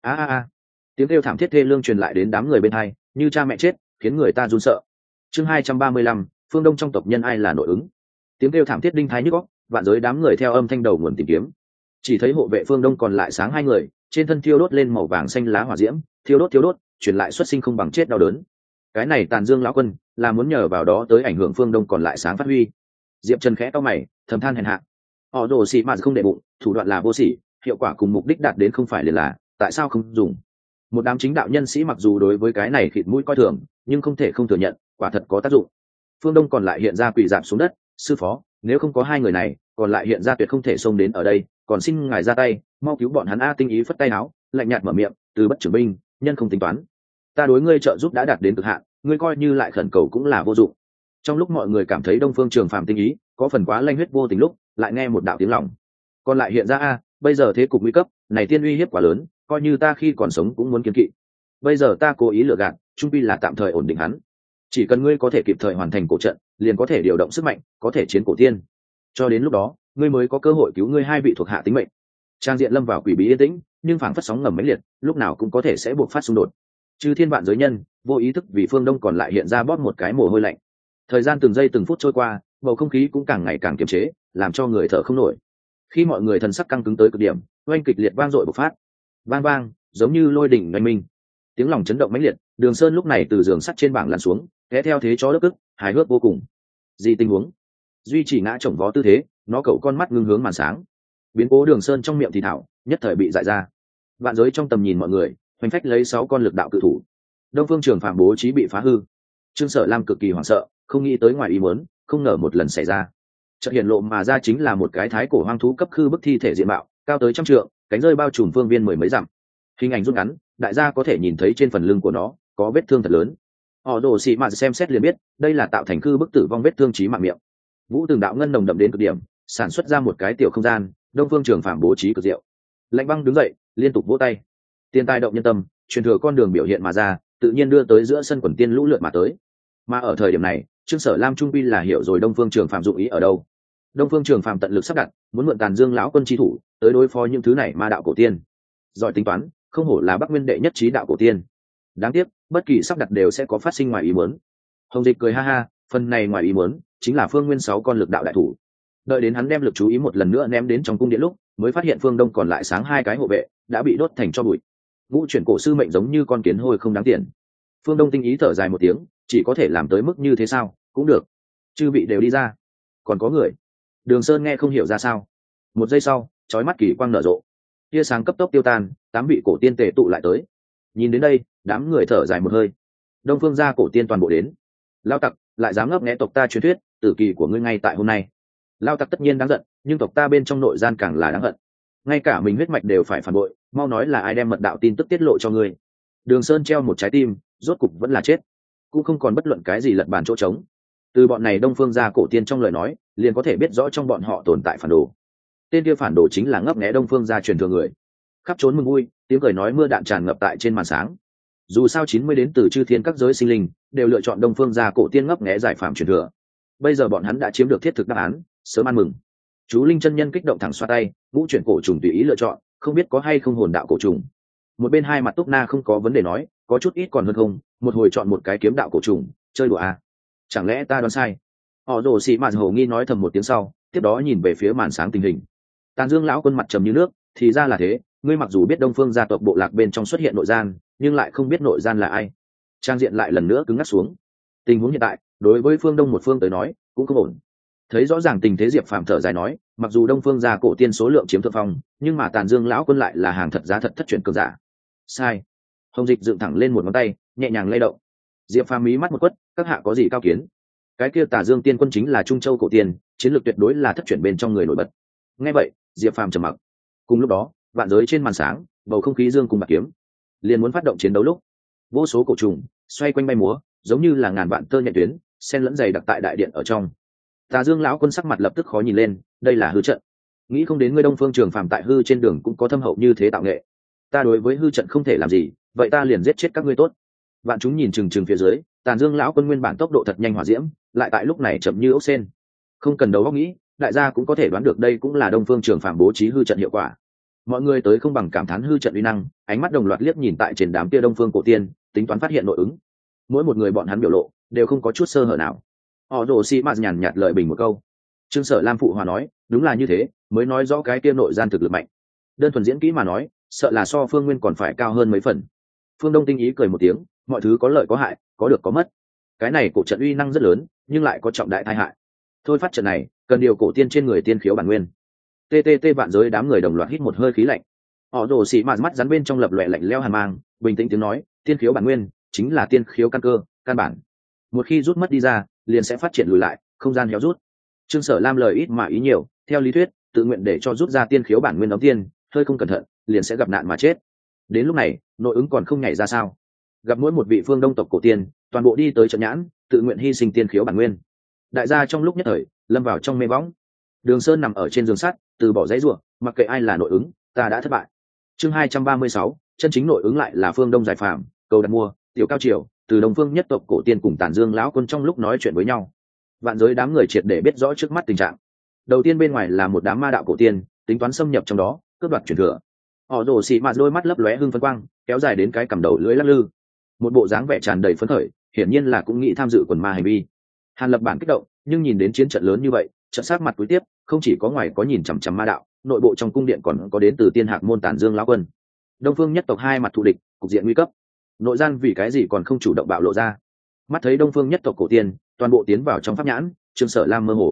Tiếng kêu thảm thiết thê lương truyền lại đến đám người bên hai, như cha mẹ chết, khiến người ta run sợ. Chương 235, phương Đông trong tộc nhân ai là nội ứng? Tiếng kêu thảm thiết đinh thái nhức óc, vạn giới đám người theo âm thanh đầu nguồn tìm kiếm. Chỉ thấy hộ vệ phương Đông còn lại sáng hai người, trên thân thiêu đốt lên màu vàng xanh lá hỏa diễm, thiêu đốt, truyền lại xuất sinh không bằng chết đau đớn. Cái này Tàn Dương lão quân là muốn nhờ vào đó tới ảnh hưởng phương Đông còn lại sáng phát huy. Diệp Trần khẽ cau mày, thầm than hèn hạ. Họ đồ xị mà không để bụng, thủ đoạn là vô sỉ, hiệu quả cùng mục đích đạt đến không phải liền là, tại sao không dùng? Một đám chính đạo nhân sĩ mặc dù đối với cái này khịt mũi coi thường, nhưng không thể không thừa nhận, quả thật có tác dụng. Phương Đông còn lại hiện ra quỳ rạp xuống đất, sư phó, nếu không có hai người này, còn lại hiện ra tuyệt không thể xông đến ở đây, còn xin ngài ra tay, mau cứu bọn hắn a. Tinh ý phất tay áo, lạnh nhạt mở miệng, từ bất trưởng binh, nhân không tính toán. Ta đối ngươi trợ giúp đã đạt đến cực hạn, ngươi coi như lại khẩn cầu cũng là vô dụng. Trong lúc mọi người cảm thấy Đông Phương Trường Phàm tinh ý có phần quá lanh huyết vô tình lúc, lại nghe một đạo tiếng lòng. Còn lại hiện ra a, bây giờ thế cục nguy cấp, này tiên uy hiếp quá lớn, coi như ta khi còn sống cũng muốn kiêng kỵ. Bây giờ ta cố ý lừa gạt, trung quy là tạm thời ổn định hắn. Chỉ cần ngươi có thể kịp thời hoàn thành cổ trận, liền có thể điều động sức mạnh, có thể chiến cổ tiên. Cho đến lúc đó, ngươi mới có cơ hội cứu ngươi hai vị thuộc hạ tính mệnh. Trang diện lâm vào quỷ bí yên tĩnh, nhưng phảng phất sóng ngầm mãnh liệt, lúc nào cũng có thể sẽ buộc phát xung đột. Chư thiên vạn giới nhân, vô ý thức vì phương Đông còn lại hiện ra bóp một cái mồ hôi lạnh. Thời gian từng giây từng phút trôi qua, bầu không khí cũng càng ngày càng kiềm chế, làm cho người thở không nổi. Khi mọi người thần sắc căng cứng tới cực điểm, oanh kịch liệt vang dội bộc phát. Vang vang, giống như lôi đỉnh oanh minh. Tiếng lòng chấn động mãnh liệt, Đường Sơn lúc này từ giường sắt trên bảng lăn xuống, kéo theo thế chó đất ức, hài hước vô cùng. Gì tình huống? duy trì ngã chồng vó tư thế, nó cậu con mắt ngưng hướng màn sáng. Biến cố Đường Sơn trong miệng thì thảo nhất thời bị dại ra. Vạn giới trong tầm nhìn mọi người, hoành phách lấy 6 con lực đạo cự thủ. Đông Phương Trường Phạm bố trí bị phá hư. Trương Sở Lam cực kỳ hoảng sợ, không nghĩ tới ngoài ý muốn, không ngờ một lần xảy ra. Chợt hiện lộ mà ra chính là một cái thái cổ hoang thú cấp khư bức thi thể diện mạo, cao tới trăm trượng, cánh rơi bao trùm phương viên mười mấy dặm. Hình ảnh rút ngắn, đại gia có thể nhìn thấy trên phần lưng của nó có vết thương thật lớn. Họ đồ xị mạt xem xét liền biết, đây là tạo thành khư bức tử vong vết thương chí mạng miệng. Vũ Tường đạo ngân nồng đậm đến cực điểm, sản xuất ra một cái tiểu không gian. Đông Phương Trường Phạm bố trí cực diệu. Lạnh Băng đứng dậy, liên tục vỗ tay. Tiên tài động nhân tâm, truyền thừa con đường biểu hiện mà ra, tự nhiên đưa tới giữa sân quần tiên lũ lượt mà tới. Mà ở thời điểm này, Trương Sở Lam trung quy là hiểu rồi Đông Phương Trường Phạm dụng ý ở đâu. Đông Phương Trường Phạm tận lực sắp đặt, muốn mượn Tàn Dương lão quân chi thủ, tới đối phó những thứ này ma đạo cổ tiên. Giỏi tính toán, không hổ là Bắc Nguyên đệ nhất trí đạo cổ tiên. Đáng tiếc, bất kỳ sắp đặt đều sẽ có phát sinh ngoài ý muốn. Hồng Dịch cười ha ha, phần này ngoài ý muốn chính là Phương Nguyên 6 con lực đạo đại thủ. Đợi đến hắn đem lực chú ý một lần nữa ném đến trong cung điện lúc, mới phát hiện phương đông còn lại sáng 2 cái hộ vệ đã bị đốt thành tro bụi. Ngũ chuyển cổ sư mệnh giống như con kiến hôi không đáng tiền. Phương Đông tinh ý thở dài một tiếng, chỉ có thể làm tới mức như thế sao, cũng được. Chư vị đều đi ra, còn có người. Đường Sơn nghe không hiểu ra sao. Một giây sau, chói mắt kỳ quang nở rộ, tia sáng cấp tốc tiêu tan, 8 vị cổ tiên tề tụ lại tới. Nhìn đến đây, đám người thở dài một hơi. Đông Phương gia cổ tiên toàn bộ đến. Lao tặc lại dám ngấp nghé tộc ta truyền thuyết, tử kỳ của ngươi ngay tại hôm nay. Lao tặc tất nhiên đáng giận, nhưng tộc ta bên trong nội gian càng là đáng hận. Ngay cả mình huyết mạch đều phải phản bội, mau nói là ai đem mật đạo tin tức tiết lộ cho ngươi. Đường Sơn treo một trái tim, rốt cục vẫn là chết, cũng không còn bất luận cái gì lật bàn chỗ trống. Từ bọn này Đông Phương gia cổ tiên trong lời nói, liền có thể biết rõ trong bọn họ tồn tại phản đồ. Tên kia phản đồ chính là ngấp nghé Đông Phương gia truyền thừa người. Khắp trốn mừng vui, tiếng cười nói mưa đạn tràn ngập tại trên màn sáng. Dù sao 90 đến từ chư thiên các giới sinh linh đều lựa chọn Đông Phương gia cổ tiên ngấp nghé giải phàm truyền thừa. Bây giờ bọn hắn đã chiếm được thiết thực đáp án, sớm ăn mừng. Chú Linh chân nhân kích động thẳng xoa tay, ngũ chuyển cổ trùng tùy ý lựa chọn, không biết có hay không hồn đạo cổ trùng. Một bên hai mặt Túc Na không có vấn đề nói, có chút ít còn hơn không, một hồi chọn một cái kiếm đạo cổ trùng, chơi đùa à? Chẳng lẽ ta đoán sai? Họ Đồ Sĩ Mạn hồ nghi nói thầm một tiếng sau, tiếp đó nhìn về phía màn sáng tình hình. Tàn Dương lão quân mặt trầm như nước, thì ra là thế, ngươi mặc dù biết Đông Phương gia tộc bộ lạc bên trong xuất hiện nội gian, nhưng lại không biết nội gian là ai. Trang diện lại lần nữa cứng ngắc xuống. Tình huống hiện tại, đối với phương Đông một phương tới nói, cũng không ổn. Thấy rõ ràng tình thế, Diệp Phàm thở dài nói, mặc dù Đông Phương gia cổ tiên số lượng chiếm thượng phong, nhưng mà Tàn Dương lão quân lại là hàng thật giá thật thất truyền cường giả. Sai. Hồng Dịch dựng thẳng lên một ngón tay, nhẹ nhàng lay động. Diệp Phàm mí mắt một quất, các hạ có gì cao kiến? Cái kia Tà Dương tiên quân chính là Trung Châu cổ tiên, chiến lược tuyệt đối là thất truyền bên trong người nổi bật. Nghe vậy, Diệp Phàm trầm mặc. Cùng lúc đó, vạn giới trên màn sáng, bầu không khí dương cùng bạc kiếm, liền muốn phát động chiến đấu lúc, vô số cổ trùng xoay quanh bay múa, giống như là ngàn vạn tơ nhện tuyến, xen lẫn dày đặc tại đại điện ở trong. Tà Dương lão quân sắc mặt lập tức khó nhìn lên, đây là hư trận. Nghĩ không đến ngươi Đông Phương Trường Phàm tại hư trên đường cũng có thâm hậu như thế tạo nghệ. Ta đối với hư trận không thể làm gì, vậy ta liền giết chết các ngươi tốt. Vạn chúng nhìn chừng chừng phía dưới, Tàn Dương lão quân nguyên bản tốc độ thật nhanh hỏa diễm, lại tại lúc này chậm như ốc sên. Không cần đầu óc nghĩ, đại gia cũng có thể đoán được đây cũng là Đông Phương Trường Phàm bố trí hư trận hiệu quả. Mọi người tới không bằng cảm thán hư trận uy năng, ánh mắt đồng loạt liếc nhìn tại trên đám kia Đông Phương cổ tiên, tính toán phát hiện nội ứng. Mỗi một người bọn hắn biểu lộ đều không có chút sơ hở nào. Họ Rồ Sĩ Mạt nhàn nhạt lời bình một câu. Trương Sở Lam phụ hòa nói, đúng là như thế, mới nói rõ cái kia nội gian thực lực mạnh. Đơn thuần diễn kỹ mà nói, sợ là so Phương Nguyên còn phải cao hơn mấy phần. Phương Đông tinh ý cười một tiếng, mọi thứ có lợi có hại, có được có mất. Cái này cổ trận uy năng rất lớn, nhưng lại có trọng đại tai hại. Thôi phát trận này, cần điều cổ tiên trên người tiên khiếu bản nguyên. TTT vạn giới đám người đồng loạt hít một hơi khí lạnh. Họ Rồ Sĩ Mạt mắt rắn bên trong lập loè lạnh lẽo hàn mang, bình tĩnh tiếng nói, tiên khiếu bản nguyên chính là tiên khiếu căn cơ, căn bản. Một khi rút mất đi ra, liền sẽ phát triển lùi lại, không gian héo rút. Trương Sở Lam lời ít mà ý nhiều, theo lý thuyết, tự nguyện để cho rút ra tiên khiếu bản nguyên đóng tiên, hơi không cẩn thận, liền sẽ gặp nạn mà chết. Đến lúc này, nội ứng còn không nhảy ra sao? Gặp mỗi một vị phương Đông tộc cổ tiên, toàn bộ đi tới trận nhãn, tự nguyện hy sinh tiên khiếu bản nguyên. Đại gia trong lúc nhất thời, lâm vào trong mê võng. Đường Sơn nằm ở trên giường sắt, từ bỏ dãy rủa, mặc kệ ai là nội ứng, ta đã thất bại. Chương 236, chân chính nội ứng lại là phương Đông giải phàm, cầu đặt mua, tiểu cao triều, từ Đông Phương nhất tộc cổ tiên cùng Tản Dương lão quân trong lúc nói chuyện với nhau. Vạn giới đám người triệt để biết rõ trước mắt tình trạng. Đầu tiên bên ngoài là một đám ma đạo cổ tiên, tính toán xâm nhập trong đó, cướp đoạt truyền thừa. Họ Rồ Sĩ Mạt đôi mắt lấp lóe hưng phấn quang, kéo dài đến cái cằm đầu lưỡi lắc lư. Một bộ dáng vẻ tràn đầy phấn khởi, hiển nhiên là cũng nghĩ tham dự quần ma hành vi. Hàn Lập Bản kích động, nhưng nhìn đến chiến trận lớn như vậy, trận sát mặt cuối tiếp, không chỉ có ngoài có nhìn chằm chằm ma đạo, nội bộ trong cung điện còn có đến từ Tiên Hạc môn Tản Dương lão quân. Đông Phương nhất tộc hai mặt thù địch, cục diện nguy cấp. Nội gian vì cái gì còn không chủ động bạo lộ ra? Mắt thấy Đông Phương nhất tộc cổ tiên, toàn bộ tiến vào trong pháp nhãn, Trương Sở Lam mơ hồ.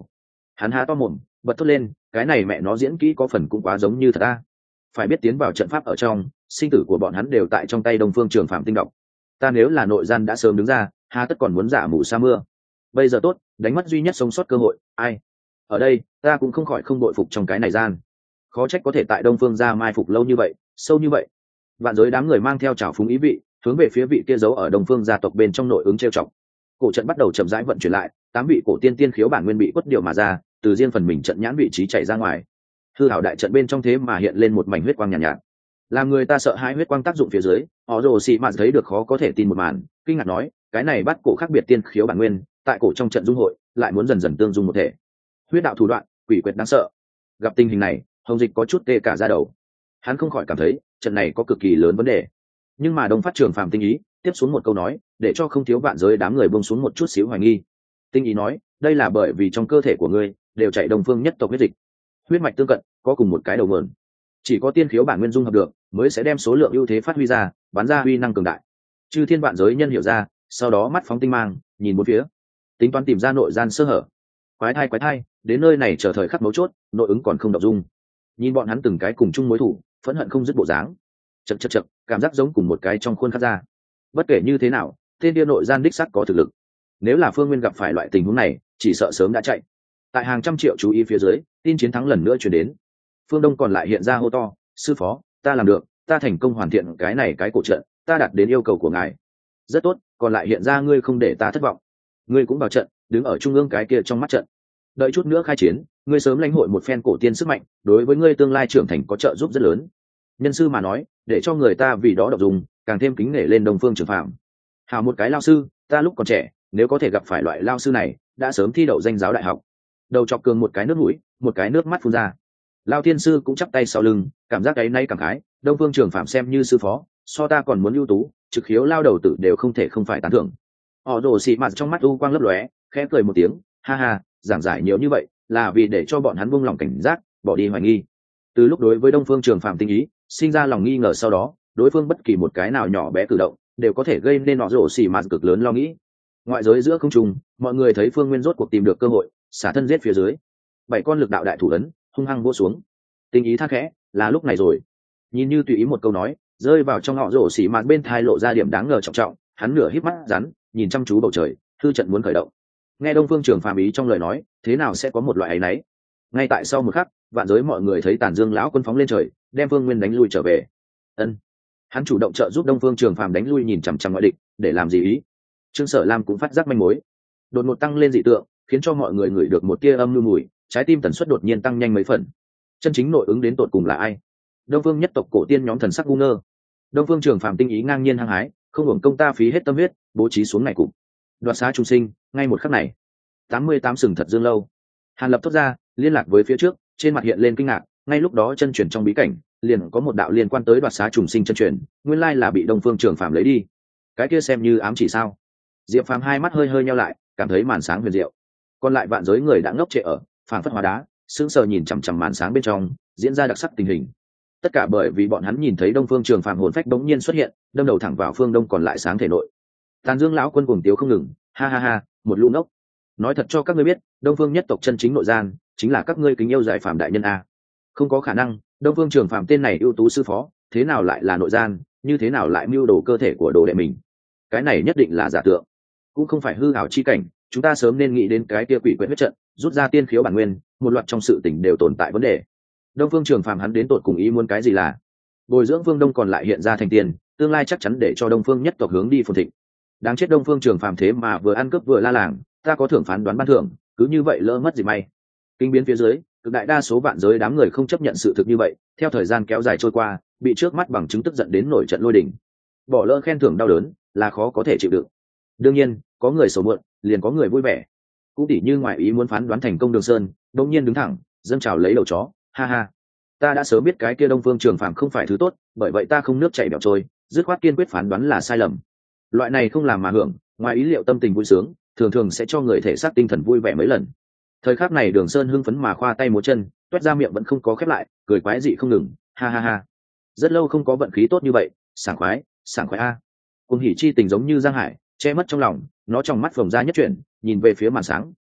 Hắn há to mồm bật thốt lên, cái này mẹ nó diễn kỹ có phần cũng quá giống như thật ta. Phải biết tiến vào trận pháp ở trong, sinh tử của bọn hắn đều tại trong tay Đông Phương Trường Phạm tinh độc. Ta nếu là nội gian đã sớm đứng ra, hà tất còn muốn giả mù sa mưa. Bây giờ tốt, đánh mất duy nhất sống sót cơ hội, ai? Ở đây, ta cũng không khỏi không bội phục trong cái này gian. Khó trách có thể tại Đông Phương gia mai phục lâu như vậy, sâu như vậy. Vạn giới đám người mang theo trào phúng ý vị, hướng về phía vị kia giấu ở Đông Phương gia tộc bên trong nội ứng trêu chọc. Cổ trận bắt đầu chậm rãi vận chuyển lại, 8 vị cổ tiên tiên khiếu bản nguyên bị quất điều mà ra, từ riêng phần mình trận nhãn vị trí chạy ra ngoài. Hư hảo đại trận bên trong thế mà hiện lên một mảnh huyết quang nhàn nhạt. Làm người ta sợ hãi huyết quang tác dụng phía dưới, họ rồ xì mạt thấy được khó có thể tin một màn, kinh ngạc nói, cái này bắt cổ khác biệt tiên khiếu bản nguyên, tại cổ trong trận dung hội, lại muốn dần dần tương dung một thể. Huyết đạo thủ đoạn, quỷ quyệt đáng sợ. Gặp tình hình này, Hồng Dịch có chút tê cả da đầu. Hắn không khỏi cảm thấy, trận này có cực kỳ lớn vấn đề. Nhưng mà Đông Phát Trường Phàm tinh ý, tiếp xuống một câu nói, để cho không thiếu vạn giới đám người buông xuống một chút xíu hoài nghi. Tinh ý nói, đây là bởi vì trong cơ thể của ngươi đều chạy Đông Phương nhất tộc huyết dịch, huyết mạch tương cận, có cùng một cái đầu nguồn. Chỉ có tiên khiếu bản nguyên dung hợp được, mới sẽ đem số lượng ưu thế phát huy ra, bắn ra uy năng cường đại. Chư thiên vạn giới nhân hiểu ra, sau đó mắt phóng tinh mang, nhìn bốn phía, tính toán tìm ra nội gian sơ hở. Quái thai, đến nơi này chờ thời khắc mấu chốt, nội ứng còn không động dung. Nhìn bọn hắn từng cái cùng chung mối thủ, phẫn hận không dứt bộ dáng. Chậc, cảm giác giống cùng một cái trong khuôn khắc ra. Bất kể như thế nào, tên điên nội gian đích sắc có thực lực. Nếu là Phương Nguyên gặp phải loại tình huống này, chỉ sợ sớm đã chạy. Tại hàng trăm triệu chú ý phía dưới, tin chiến thắng lần nữa truyền đến. Phương Đông còn lại hiện ra hô to, sư phó, ta làm được, ta thành công hoàn thiện cái cổ trận, ta đạt đến yêu cầu của ngài. Rất tốt, còn lại hiện ra ngươi không để ta thất vọng. Ngươi cũng vào trận, đứng ở trung ương cái kia trong mắt trận. Đợi chút nữa khai chiến, ngươi sớm lãnh hội một phen cổ tiên sức mạnh, đối với ngươi tương lai trưởng thành có trợ giúp rất lớn. Nhân sư mà nói, để cho người ta vì đó đọc dùng, càng thêm kính nể lên Đông Phương Trường Phàm. Hào một cái lao sư, ta lúc còn trẻ, nếu có thể gặp phải loại lao sư này, đã sớm thi đậu danh giáo đại học. Đầu chọc cường một cái nước mũi, một cái nước mắt phun ra. Lao thiên sư cũng chắp tay sau lưng, cảm giác cái nay cảm khái, Đông Phương Trường Phàm xem như sư phó, so ta còn muốn ưu tú, trực khiếu lao đầu tử đều không thể không phải tán thưởng. Họ rồ xị mặt trong mắt u quang lấp lóe, khẽ cười một tiếng, ha ha, giảng giải nhiều như vậy, là vì để cho bọn hắn buông lòng cảnh giác, bỏ đi hoài nghi. Từ lúc đối với Đông Phương Trường Phàm tinh ý, sinh ra lòng nghi ngờ, sau đó, đối phương bất kỳ một cái nào nhỏ bé cử động, đều có thể gây nên họ rồ xị mặt cực lớn lo nghĩ. Ngoại giới giữa không trung, mọi người thấy Phương Nguyên rốt cuộc tìm được cơ hội, xả thân giết phía dưới. 7 con lực đạo đại thủ ấn, hung hăng vỗ xuống. Tinh ý tha khẽ, là lúc này rồi. Nhìn như tùy ý một câu nói, rơi vào trong họ rồ xị mặt bên thai lộ ra điểm đáng ngờ trọng trọng, hắn nửa híp mắt rắn, nhìn chăm chú bầu trời, thư trận muốn khởi động. Nghe Đông Phương Trường Phàm ý trong lời nói, thế nào sẽ có một loại ấy nấy. Ngay tại sau một khắc, vạn giới mọi người thấy Tàn Dương lão quân phóng lên trời, đem Phương Nguyên đánh lui trở về. Ân, hắn chủ động trợ giúp Đông Phương Trường Phàm đánh lui nhìn chằm chằm ngoại địch, để làm gì ý? Trương Sở Lam cũng phát giác manh mối, đột ngột tăng lên dị tượng, khiến cho mọi người ngửi được một tia âm lưu mùi, trái tim tần suất đột nhiên tăng nhanh mấy phần. Chân chính nội ứng đến tột cùng là ai? Đông Phương nhất tộc cổ tiên nhóm thần sắc ngu ngơ. Đông Phương Trường Phàm tinh ý ngang nhiên hăng hái, không hưởng công ta phí hết tâm huyết, bố trí xuống ngày cục. Đoạt xá trùng sinh, ngay một khắc này. 88 sừng thật dương lâu. Hàn Lập thốt ra, liên lạc với phía trước, trên mặt hiện lên kinh ngạc, ngay lúc đó chân truyền trong bí cảnh, liền có một đạo liên quan tới đoạt xá trùng sinh chân truyền, nguyên lai là bị Đông Phương Trường Phàm lấy đi. Cái kia xem như ám chỉ sao? Diệp Phàm hai mắt hơi hơi nheo lại, cảm thấy màn sáng huyền diệu. Còn lại vạn giới người đã ngốc trệ ở, phảng phất hóa đá, sững sờ nhìn chằm chằm màn sáng bên trong, diễn ra đặc sắc tình hình. Tất cả bởi vì bọn hắn nhìn thấy Đông Phương Trường Phàm hồn phách bỗng nhiên xuất hiện, đâm đầu thẳng vào Phương Đông còn lại sáng thể nội. Tàn Dương lão quân cuồng tiếu không ngừng, ha ha ha, một lũ ngốc. Nói thật cho các ngươi biết, Đông Phương nhất tộc chân chính nội gian, chính là các ngươi kính yêu giải phàm đại nhân a. Không có khả năng, Đông Phương Trường Phàm tên này ưu tú sư phó, thế nào lại là nội gian, như thế nào lại mưu đồ cơ thể của đồ đệ mình? Cái này nhất định là giả tượng, cũng không phải hư ảo chi cảnh, chúng ta sớm nên nghĩ đến cái kia quỷ quyệt huyết trận, rút ra tiên khiếu bản nguyên, một loạt trong sự tình đều tồn tại vấn đề. Đông Phương Trường Phàm hắn đến tột cùng ý muốn cái gì là? Bồi dưỡng Phương Đông còn lại hiện ra thành tiền, tương lai chắc chắn để cho Đông Phương nhất tộc hướng đi phồn thịnh. Đáng chết Đông Phương Trường Phàm thế mà vừa ăn cướp vừa la làng, ta có thưởng phán đoán ban thưởng, cứ như vậy lỡ mất gì may. Kinh biến phía dưới, cực đại đa số vạn giới đám người không chấp nhận sự thực như vậy, theo thời gian kéo dài trôi qua, bị trước mắt bằng chứng tức giận đến nổi trận lôi đình. Bỏ lỡ khen thưởng đau đớn, là khó có thể chịu đựng. Đương nhiên, có người sầu muộn, liền có người vui vẻ. Cũng tỉ như ngoại ý muốn phán đoán thành công Đường Sơn, đột nhiên đứng thẳng, dâng trào lấy đầu chó, ha ha. Ta đã sớm biết cái kia Đông Phương Trường Phàm không phải thứ tốt, bởi vậy ta không nước chảy bẻo trôi, dứt khoát kiên quyết phán đoán là sai lầm. Loại này không làm mà hưởng, ngoài ý liệu tâm tình vui sướng, thường thường sẽ cho người thể xác tinh thần vui vẻ mấy lần. Thời khắc này Đường Sơn hưng phấn mà khoa tay múa chân, toét ra miệng vẫn không có khép lại, cười quái dị không ngừng, ha ha ha. Rất lâu không có vận khí tốt như vậy, sảng khoái a. Cuồng hỉ chi tình giống như giang hải, che mất trong lòng, nó trong mắt phồng ra nhất chuyển, nhìn về phía màn sáng,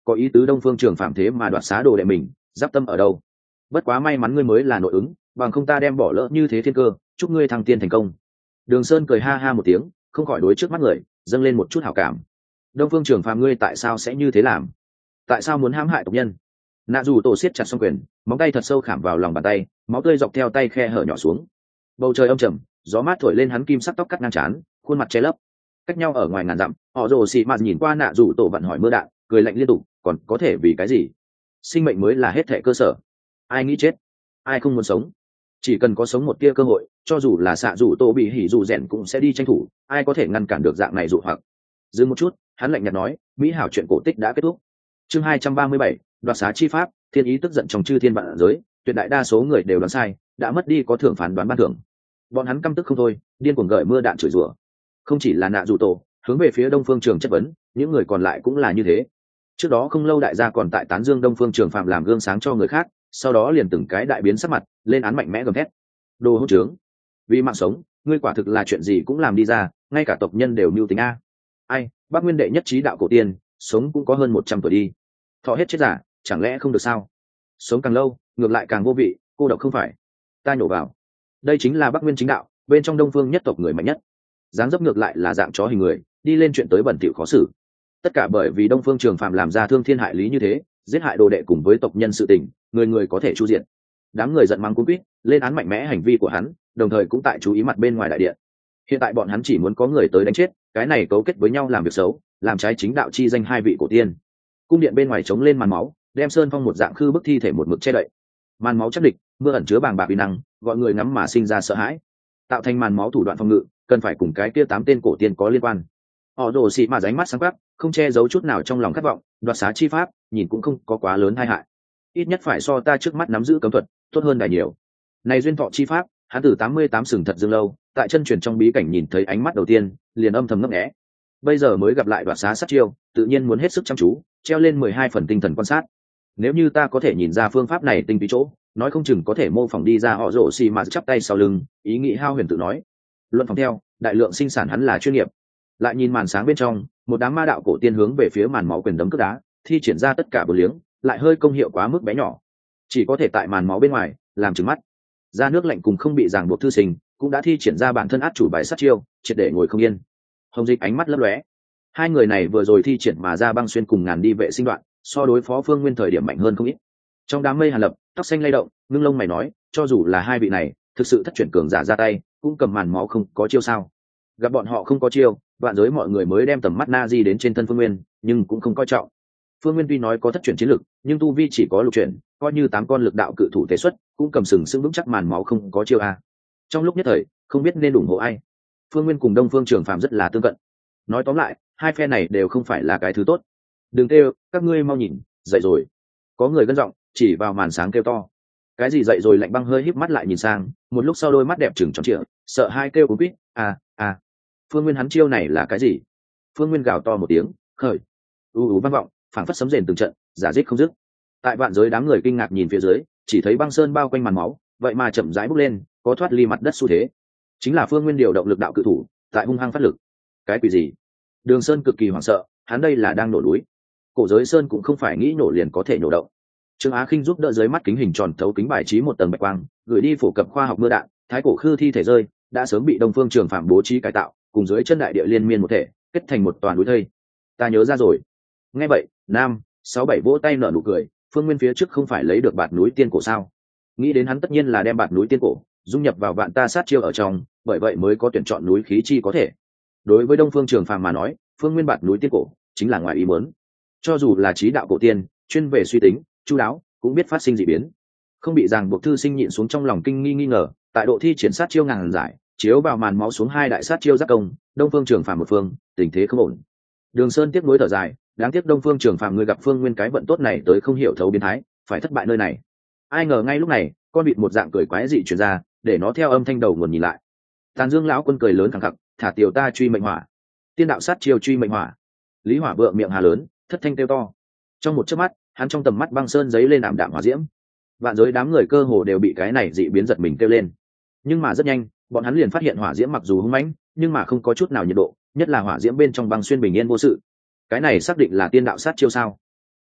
có ý tứ Đông Phương Trường Phạm thế mà đoạt xá đồ đệ mình, giáp tâm ở đâu? Bất quá may mắn ngươi mới là nội ứng, bằng không ta đem bỏ lỡ như thế thiên cơ, chúc ngươi thăng tiên thành công. Đường Sơn cười ha ha một tiếng, không khỏi đối trước mắt người dâng lên một chút hảo cảm. Đông Phương Trường Phạm ngươi tại sao sẽ như thế làm? Tại sao muốn hãm hại tộc nhân? Nạ dù tổ siết chặt song quyền, móng tay thật sâu khảm vào lòng bàn tay, máu tươi dọc theo tay khe hở nhỏ xuống. Bầu trời âm trầm, gió mát thổi lên hắn kim sắc tóc cắt ngang trán, khuôn mặt che lấp. Cách nhau ở ngoài ngàn dặm, họ rồ xì mạt nhìn qua nạ dù tổ vận hỏi mưa đạn, cười lạnh liên tục, còn có thể vì cái gì? Sinh mệnh mới là hết thệ cơ sở. Ai nghĩ chết, ai không muốn sống, chỉ cần có sống một tia cơ hội, cho dù là xạ dù tổ bị hỉ dù rèn cũng sẽ đi tranh thủ, ai có thể ngăn cản được dạng này dụ hoặc. Dừng một chút, hắn lạnh nhạt nói, mỹ hảo chuyện cổ tích đã kết thúc. Chương 237, đoạt xá chi pháp. Thiên ý tức giận trong chư thiên vạn giới, tuyệt đại đa số người đều đoán sai, đã mất đi có thưởng phán đoán ban thưởng. Bọn hắn căm tức không thôi, điên cuồng gợi mưa đạn chửi rủa. Không chỉ là nạ dù tổ, hướng về phía Đông Phương Trường chất vấn, những người còn lại cũng là như thế. Trước đó không lâu đại gia còn tại tán dương Đông Phương Trường phạm làm gương sáng cho người khác, sau đó liền từng cái đại biến sắc mặt, lên án mạnh mẽ gầm thét. Đồ hỗn trướng, vì mạng sống, ngươi quả thực là chuyện gì cũng làm đi ra, ngay cả tộc nhân đều mưu tính a. Ai, Bác Nguyên đệ nhất trí đạo cổ tiên, sống cũng có hơn 100 tuổi đi. Thọ hết chết giả, chẳng lẽ không được sao? Sống càng lâu, ngược lại càng vô vị, cô độc không phải. Ta nhổ vào. Đây chính là Bác Nguyên chính đạo, bên trong Đông Phương nhất tộc người mạnh nhất. Dáng dấp ngược lại là dạng chó hình người, đi lên chuyện tới bẩn thỉu khó xử. Tất cả bởi vì Đông Phương Trường phạm làm ra thương thiên hại lý như thế, giết hại đồ đệ cùng với tộc nhân sự tình, người người có thể chu diện. Đám người giận mắng cuống quýt, lên án mạnh mẽ hành vi của hắn, đồng thời cũng tại chú ý mặt bên ngoài đại điện. Hiện tại bọn hắn chỉ muốn có người tới đánh chết, cái này cấu kết với nhau làm việc xấu, làm trái chính đạo chi danh hai vị cổ tiên. Cung điện bên ngoài trống lên màn máu, đem sơn phong một dạng khư bức thi thể một mực che đậy. Màn máu chắc địch, mưa ẩn chứa bàng bạc uy năng, gọi người ngắm mà sinh ra sợ hãi. Tạo thành màn máu thủ đoạn phòng ngự, cần phải cùng cái kia 8 tên cổ tiên có liên quan. Họ đổ xị mà ránh mắt sáng quắc, không che giấu chút nào trong lòng khát vọng, đoạt xá chi pháp, nhìn cũng không có quá lớn tai hại. Ít nhất phải so ta trước mắt nắm giữ cấm thuật, tốt hơn đài nhiều. Này duyên thọ chi pháp, hắn từ 88 sừng thật dương lâu, tại chân truyền trong bí cảnh nhìn thấy ánh mắt đầu tiên, liền âm thầm ngấp nghé. Bây giờ mới gặp lại đoạt xá sát chiêu, tự nhiên muốn hết sức chăm chú, treo lên 12 phần tinh thần quan sát. Nếu như ta có thể nhìn ra phương pháp này tinh túy chỗ, nói không chừng có thể mô phỏng đi ra họ rổ xì mà chắp tay sau lưng, ý nghĩ hao huyền tự nói. Luận phòng theo, đại lượng sinh sản hắn là chuyên nghiệp. Lại nhìn màn sáng bên trong, một đám ma đạo cổ tiên hướng về phía màn máu quyền đấm cước đá, thi triển ra tất cả bờ liếng, lại hơi công hiệu quá mức bé nhỏ, chỉ có thể tại màn máu bên ngoài làm trừng mắt. Ra nước lạnh cùng không bị ràng buộc thư sinh cũng đã thi triển ra bản thân át chủ bài sát chiêu, triệt để ngồi không yên. Hồng Dịch ánh mắt lấp lóe, hai người này vừa rồi thi triển mà ra băng xuyên cùng ngàn đi vệ sinh đoạn, so đối phó Phương Nguyên thời điểm mạnh hơn không ít. Trong đám mây hàn lập, tóc xanh lay động, ngưng lông mày nói, cho dù là hai vị này thực sự thất chuyển cường giả ra tay, cũng cầm màn máu không có chiêu sao? Gặp bọn họ không có chiêu, vạn giới mọi người mới đem tầm mắt na di đến trên thân Phương Nguyên, nhưng cũng không coi trọng. Phương Nguyên tuy nói có thất chuyển chiến lực, nhưng tu vi chỉ có lục chuyển, coi như 8 con lực đạo cự thủ tế xuất, cũng cầm sừng sững vững chắc màn máu không có chiêu a. Trong lúc nhất thời, không biết nên ủng hộ ai. Phương Nguyên cùng Đông Phương Trường Phàm rất là tương cận. Nói tóm lại, hai phe này đều không phải là cái thứ tốt. Đừng kêu, các ngươi mau nhìn, dậy rồi. Có người gân giọng chỉ vào màn sáng kêu to. Cái gì dậy rồi? Lạnh Băng hơi híp mắt lại nhìn sang, một lúc sau đôi mắt đẹp trừng tròn trịa, sợ hai kêu cuống quýt, Phương Nguyên hắn chiêu này là cái gì? Phương Nguyên gào to một tiếng, khởi. Vang vọng, phảng phất sấm rền từng trận, giả dích không dứt. Tại vạn giới đám người kinh ngạc nhìn phía dưới, chỉ thấy băng sơn bao quanh màn máu, vậy mà chậm rãi bốc lên, có thoát ly mặt đất xu thế. Chính là Phương Nguyên điều động lực đạo cự thủ, tại hung hăng phát lực. Cái quỷ gì? Đường Sơn cực kỳ hoảng sợ, hắn đây là đang nổ núi. Cổ giới sơn cũng không phải nghĩ nổ liền có thể nổ động. Trương Á Khinh giúp đỡ dưới mắt kính hình tròn thấu kính bài trí một tầng bạch quang, gửi đi phổ cập khoa học mưa đạn, thái cổ khư thi thể rơi, đã sớm bị Đông Phương Trường Phạm bố trí cải tạo, cùng dưới chân đại địa liên miên một thể, kết thành một toàn núi thây. Ta nhớ ra rồi. Nghe vậy, Nam 6-7 vỗ tay nở nụ cười, Phương Nguyên phía trước không phải lấy được bạt núi tiên cổ sao? Nghĩ đến hắn tất nhiên là đem bạt núi tiên cổ dung nhập vào vạn ta sát chiêu ở trong, bởi vậy mới có tuyển chọn núi khí chi có thể. Đối với Đông Phương Trường Phàm mà nói, Phương Nguyên bạt núi tiên cổ chính là ngoài ý muốn. Cho dù là trí đạo cổ tiên, chuyên về suy tính, chu đáo, cũng biết phát sinh dị biến. Không bị ràng buộc thư sinh nhịn xuống trong lòng kinh nghi ngờ, tại độ thi triển sát chiêu ngàn giải, chiếu vào màn máu xuống hai đại sát chiêu giác công, Đông Phương Trường Phàm một phương, tình thế không ổn. Đường Sơn tiếc nuối thở dài, đáng tiếc Đông Phương Trường Phàm người gặp Phương Nguyên cái vận tốt này tới không hiểu thấu biến thái, phải thất bại nơi này. Ai ngờ ngay lúc này, con vịt một dạng cười quái dị truyền ra, để nó theo âm thanh đầu nguồn nhìn lại. Tàn Dương lão quân cười lớn khẳng khặc, thả tiểu ta truy mệnh hỏa. Tiên đạo sát chiêu truy mệnh hỏa. Lý Hỏa vượng miệng hà lớn, thất thanh kêu to. Trong một chớp mắt, hắn trong tầm mắt băng sơn giấy lên ảm đạm hỏa diễm. Vạn giới đám người cơ hồ đều bị cái này dị biến giật mình kêu lên. Nhưng mà rất nhanh, bọn hắn liền phát hiện hỏa diễm mặc dù hung mãnh, nhưng mà không có chút nào nhiệt độ, nhất là hỏa diễm bên trong băng xuyên bình yên vô sự. Cái này xác định là tiên đạo sát chiêu sao?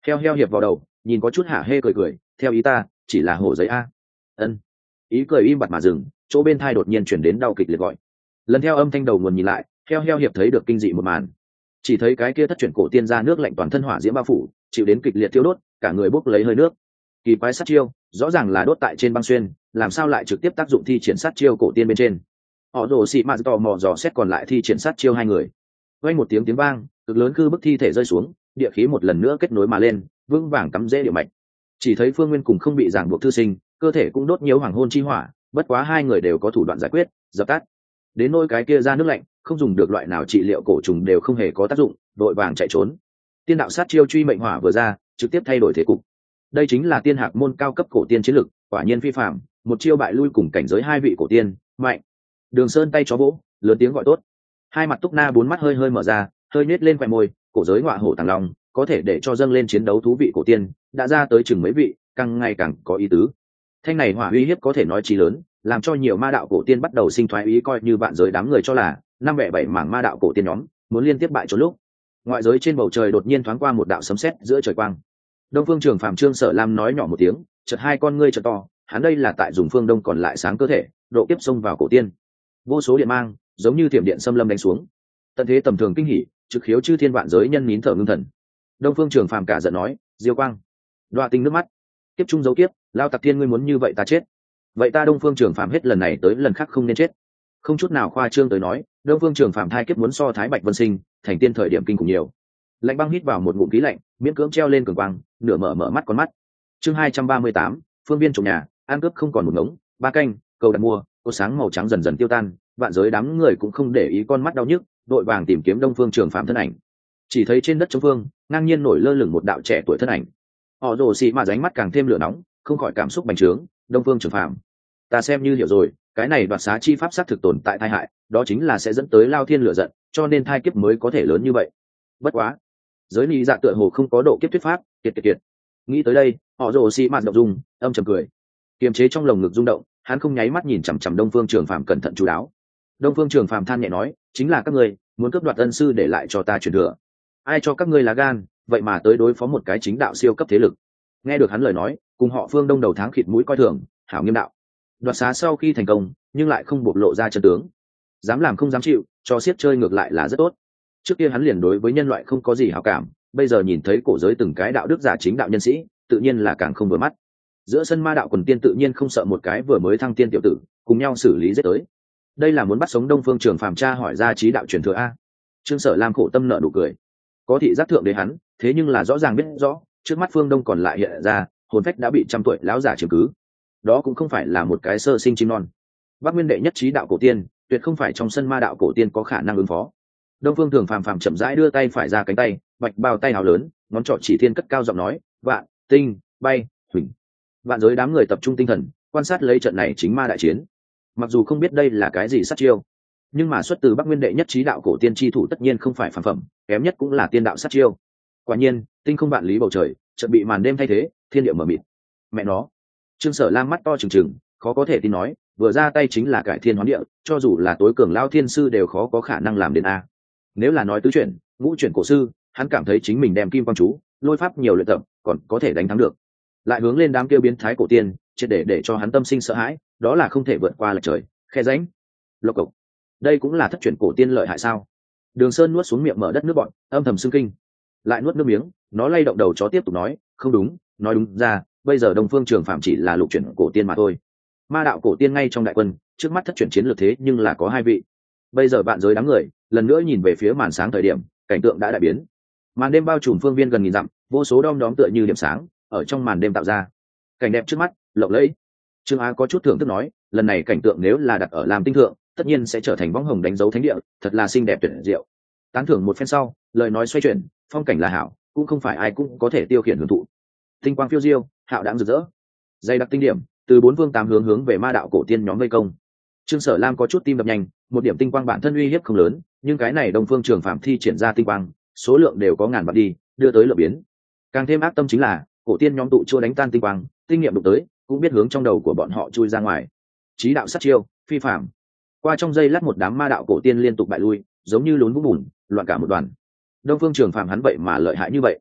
Heo heo hiệp vào đầu, nhìn có chút hả hê cười cười, theo ý ta chỉ là hổ giấy a. Ân. Ý cười im bặt mà dừng, chỗ bên thai đột nhiên chuyển đến đau kịch liệt gọi. Lần theo âm thanh đầu nguồn nhìn lại, heo heo hiệp thấy được kinh dị một màn. Chỉ thấy cái kia thất chuyển cổ tiên ra nước lạnh toàn thân hỏa diễm bao phủ, chịu đến kịch liệt thiêu đốt, cả người bốc lấy hơi nước. Kỳ quái sát chiêu, rõ ràng là đốt tại trên băng xuyên, làm sao lại trực tiếp tác dụng thi triển sát chiêu cổ tiên bên trên. Họ rồ xị mạt tò mò dò xét còn lại thi triển sát chiêu hai người. Vang một tiếng tiếng vang, cực lớn cư bức thi thể rơi xuống, địa khí một lần nữa kết nối mà lên, vững vàng cắm rễ địa mạch. Chỉ thấy Phương Nguyên cùng không bị ràng buộc thư sinh, cơ thể cũng đốt nhiều hoàng hôn chi hỏa, bất quá hai người đều có thủ đoạn giải quyết, dập tắt. Đến nôi cái kia ra nước lạnh, không dùng được loại nào trị liệu cổ trùng đều không hề có tác dụng, đội vàng chạy trốn. Tiên đạo sát chiêu truy mệnh hỏa vừa ra, trực tiếp thay đổi thế cục. Đây chính là tiên hạc môn cao cấp cổ tiên chiến lực, quả nhiên phi phàm, một chiêu bại lui cùng cảnh giới hai vị cổ tiên, mạnh. Đường Sơn tay chó vỗ, lớn tiếng gọi tốt. Hai mặt Túc Na bốn mắt hơi hơi mở ra, hơi nhếch lên quai môi, cổ giới ngọa hổ tàng long, có thể để cho dâng lên chiến đấu thú vị cổ tiên, đã ra tới chừng mấy vị, càng ngày càng có ý tứ. Thanh này hỏa uy hiếp có thể nói chí lớn, làm cho nhiều ma đạo cổ tiên bắt đầu sinh thoái ý, coi như vạn giới đám người cho là năm bẻ bảy mảng ma đạo cổ tiên nhóm muốn liên tiếp bại trốn lúc. Ngoại giới trên bầu trời đột nhiên thoáng qua một đạo sấm sét giữa trời quang. Đông Phương Trường Phàm Trương Sở Lam nói nhỏ một tiếng, chợt hai con ngươi trợ to, hắn đây là tại dùng phương đông còn lại sáng cơ thể, độ kiếp xông vào cổ tiên. Vô số điện mang, giống như thiểm điện xâm lâm đánh xuống. Tận thế tầm thường kinh hỉ, trực khiếu chư thiên vạn giới nhân nín thở ngưng thần. Đông Phương Trường Phàm cả giận nói, Diêu Quang, đoạ tinh nước mắt, kiếp trung dấu kiếp, lao tặc thiên ngươi muốn như vậy ta chết. Vậy ta Đông Phương Trường Phàm hết lần này tới lần khác không nên chết. Không chút nào khoa trương tới nói, Đông Phương Trường Phàm thai kiếp muốn so Thái Bạch Vân Sinh thành tiên thời điểm kinh khủng nhiều. Lạnh băng hít vào một ngụm khí lạnh, miễn cưỡng treo lên cường quang, nửa mở mắt con mắt. Chương 238, phương viên trồng nhà, ăn cướp không còn một ngống, ba canh, cầu đặt mua, cô sáng màu trắng dần dần tiêu tan, vạn giới đám người cũng không để ý con mắt đau nhức, đội vàng tìm kiếm Đông Phương Trường Phàm thân ảnh. Chỉ thấy trên đất trống phương, ngang nhiên nổi lơ lửng một đạo trẻ tuổi thân ảnh. Họ rồ xì mà ánh mắt càng thêm lửa nóng, không khỏi cảm xúc bành trướng. Đông Phương Trường Phàm, ta xem như hiểu rồi, cái này đoạt xá chi pháp sát thực tồn tại tai hại, đó chính là sẽ dẫn tới lao thiên lửa giận, cho nên thai kiếp mới có thể lớn như vậy. Bất quá, giới lý dạ tựa hồ không có độ kiếp thuyết pháp, kiệt. Nghĩ tới đây, họ rồ xì mà động dung, âm trầm cười, kiềm chế trong lồng ngực rung động, hắn không nháy mắt nhìn chằm chằm Đông Phương Trường Phàm cẩn thận chú đáo. Đông Phương Trường Phàm than nhẹ nói, chính là các ngươi muốn cướp đoạt ân sư để lại cho ta truyền thừa. Ai cho các ngươi lá gan, vậy mà tới đối phó một cái chính đạo siêu cấp thế lực. Nghe được hắn lời nói, cùng họ Phương Đông đầu tháng khịt mũi coi thường, hảo nghiêm đạo. Đoạt xá sau khi thành công, nhưng lại không bộc lộ ra chân tướng. Dám làm không dám chịu, cho siết chơi ngược lại là rất tốt. Trước kia hắn liền đối với nhân loại không có gì hảo cảm, bây giờ nhìn thấy cổ giới từng cái đạo đức giả chính đạo nhân sĩ, tự nhiên là càng không vừa mắt. Giữa sân ma đạo quần tiên tự nhiên không sợ một cái vừa mới thăng tiên tiểu tử, cùng nhau xử lý giết tới. Đây là muốn bắt sống Đông Phương Trường Phàm tra hỏi ra trí đạo truyền thừa a. Trương Sở Lam khổ tâm nợ nụ cười. Có thị giác thượng đế hắn, thế nhưng là rõ ràng biết rõ, trước mắt Phương Đông còn lại hiện ra, hồn phách đã bị trăm tuổi lão giả chiếm cứ. Đó cũng không phải là một cái sơ sinh chim non. Bắc Nguyên đệ nhất trí đạo cổ tiên, tuyệt không phải trong sân ma đạo cổ tiên có khả năng ứng phó. Đông Phương Thường phàm chậm rãi đưa tay phải ra cánh tay, bạch bao tay hào lớn, ngón trỏ chỉ thiên cất cao giọng nói, vạn, tinh, bay, huỳnh. Vạn giới đám người tập trung tinh thần, quan sát lấy trận này chính ma đại chiến. Mặc dù không biết đây là cái gì sát chiêu, nhưng mà xuất từ Bắc Nguyên đệ nhất trí đạo cổ tiên chi thủ tất nhiên không phải phàm phẩm, kém nhất cũng là tiên đạo sát chiêu. Quả nhiên, tinh không vạn lý bầu trời, chợt bị màn đêm thay thế, thiên địa mở mịt. Mẹ nó. Trương Sở Lam mắt to trừng trừng, khó có thể tin nói, vừa ra tay chính là cải thiên hóa địa, cho dù là tối cường lao thiên sư đều khó có khả năng làm đến a. Nếu là nói tứ chuyển, ngũ chuyển cổ sư, hắn cảm thấy chính mình đem kim quang chú, lôi pháp nhiều luyện tập, còn có thể đánh thắng được. Lại hướng lên đám kêu biến thái cổ tiên, triệt để cho hắn tâm sinh sợ hãi, đó là không thể vượt qua lệch trời, khe rãnh. Lộc cộc. Đây cũng là thất chuyển cổ tiên lợi hại sao? Đường Sơn nuốt xuống miệng mở đất nước bọn, âm thầm xưng kinh. Lại nuốt nước miếng, nó lay động đầu chó tiếp tục nói, không đúng, nói đúng ra, bây giờ Đông Phương Trường Phàm chỉ là lục chuyển cổ tiên mà thôi. Ma đạo cổ tiên ngay trong đại quân, trước mắt thất chuyển chiến lược thế nhưng là có hai vị. Bây giờ bạn giới đám người, lần nữa nhìn về phía màn sáng thời điểm, cảnh tượng đã đại biến. Màn đêm bao trùm phương viên gần nghìn dặm, vô số đom đóm tựa như điểm sáng, ở trong màn đêm tạo ra. Cảnh đẹp trước mắt, lộng lẫy. Trương Á có chút thưởng thức nói, lần này cảnh tượng nếu là đặt ở Lam Tinh thượng, tất nhiên sẽ trở thành võng hồng đánh dấu thánh địa, thật là xinh đẹp tuyệt diệu. Tán thưởng một phen sau, lời nói xoay chuyển, phong cảnh là hảo, cũng không phải ai cũng có thể tiêu khiển hưởng thụ. Tinh quang phiêu diêu, hạo đãng rực rỡ. Dày đặc tinh điểm, từ bốn phương tám hướng về ma đạo cổ tiên nhóm vây công. Trương Sở Lam có chút tim đập nhanh, một điểm tinh quang bản thân uy hiếp không lớn, nhưng cái này Đông Phương Trường Phàm thi triển ra tinh quang, số lượng đều có ngàn vạn đi, đưa tới lượng biến. Càng thêm ác tâm chính là, cổ tiên nhóm tụ chua đánh tan tinh quang, tinh nghiệm đụng tới, cũng biết hướng trong đầu của bọn họ chui ra ngoài. Chí đạo sát chiêu, phi phàm. Qua trong giây lát một đám ma đạo cổ tiên liên tục bại lui, giống như lún vũng bùn, loạn cả một đoàn. Đông Phương Trường Phàm hắn vậy mà lợi hại như vậy.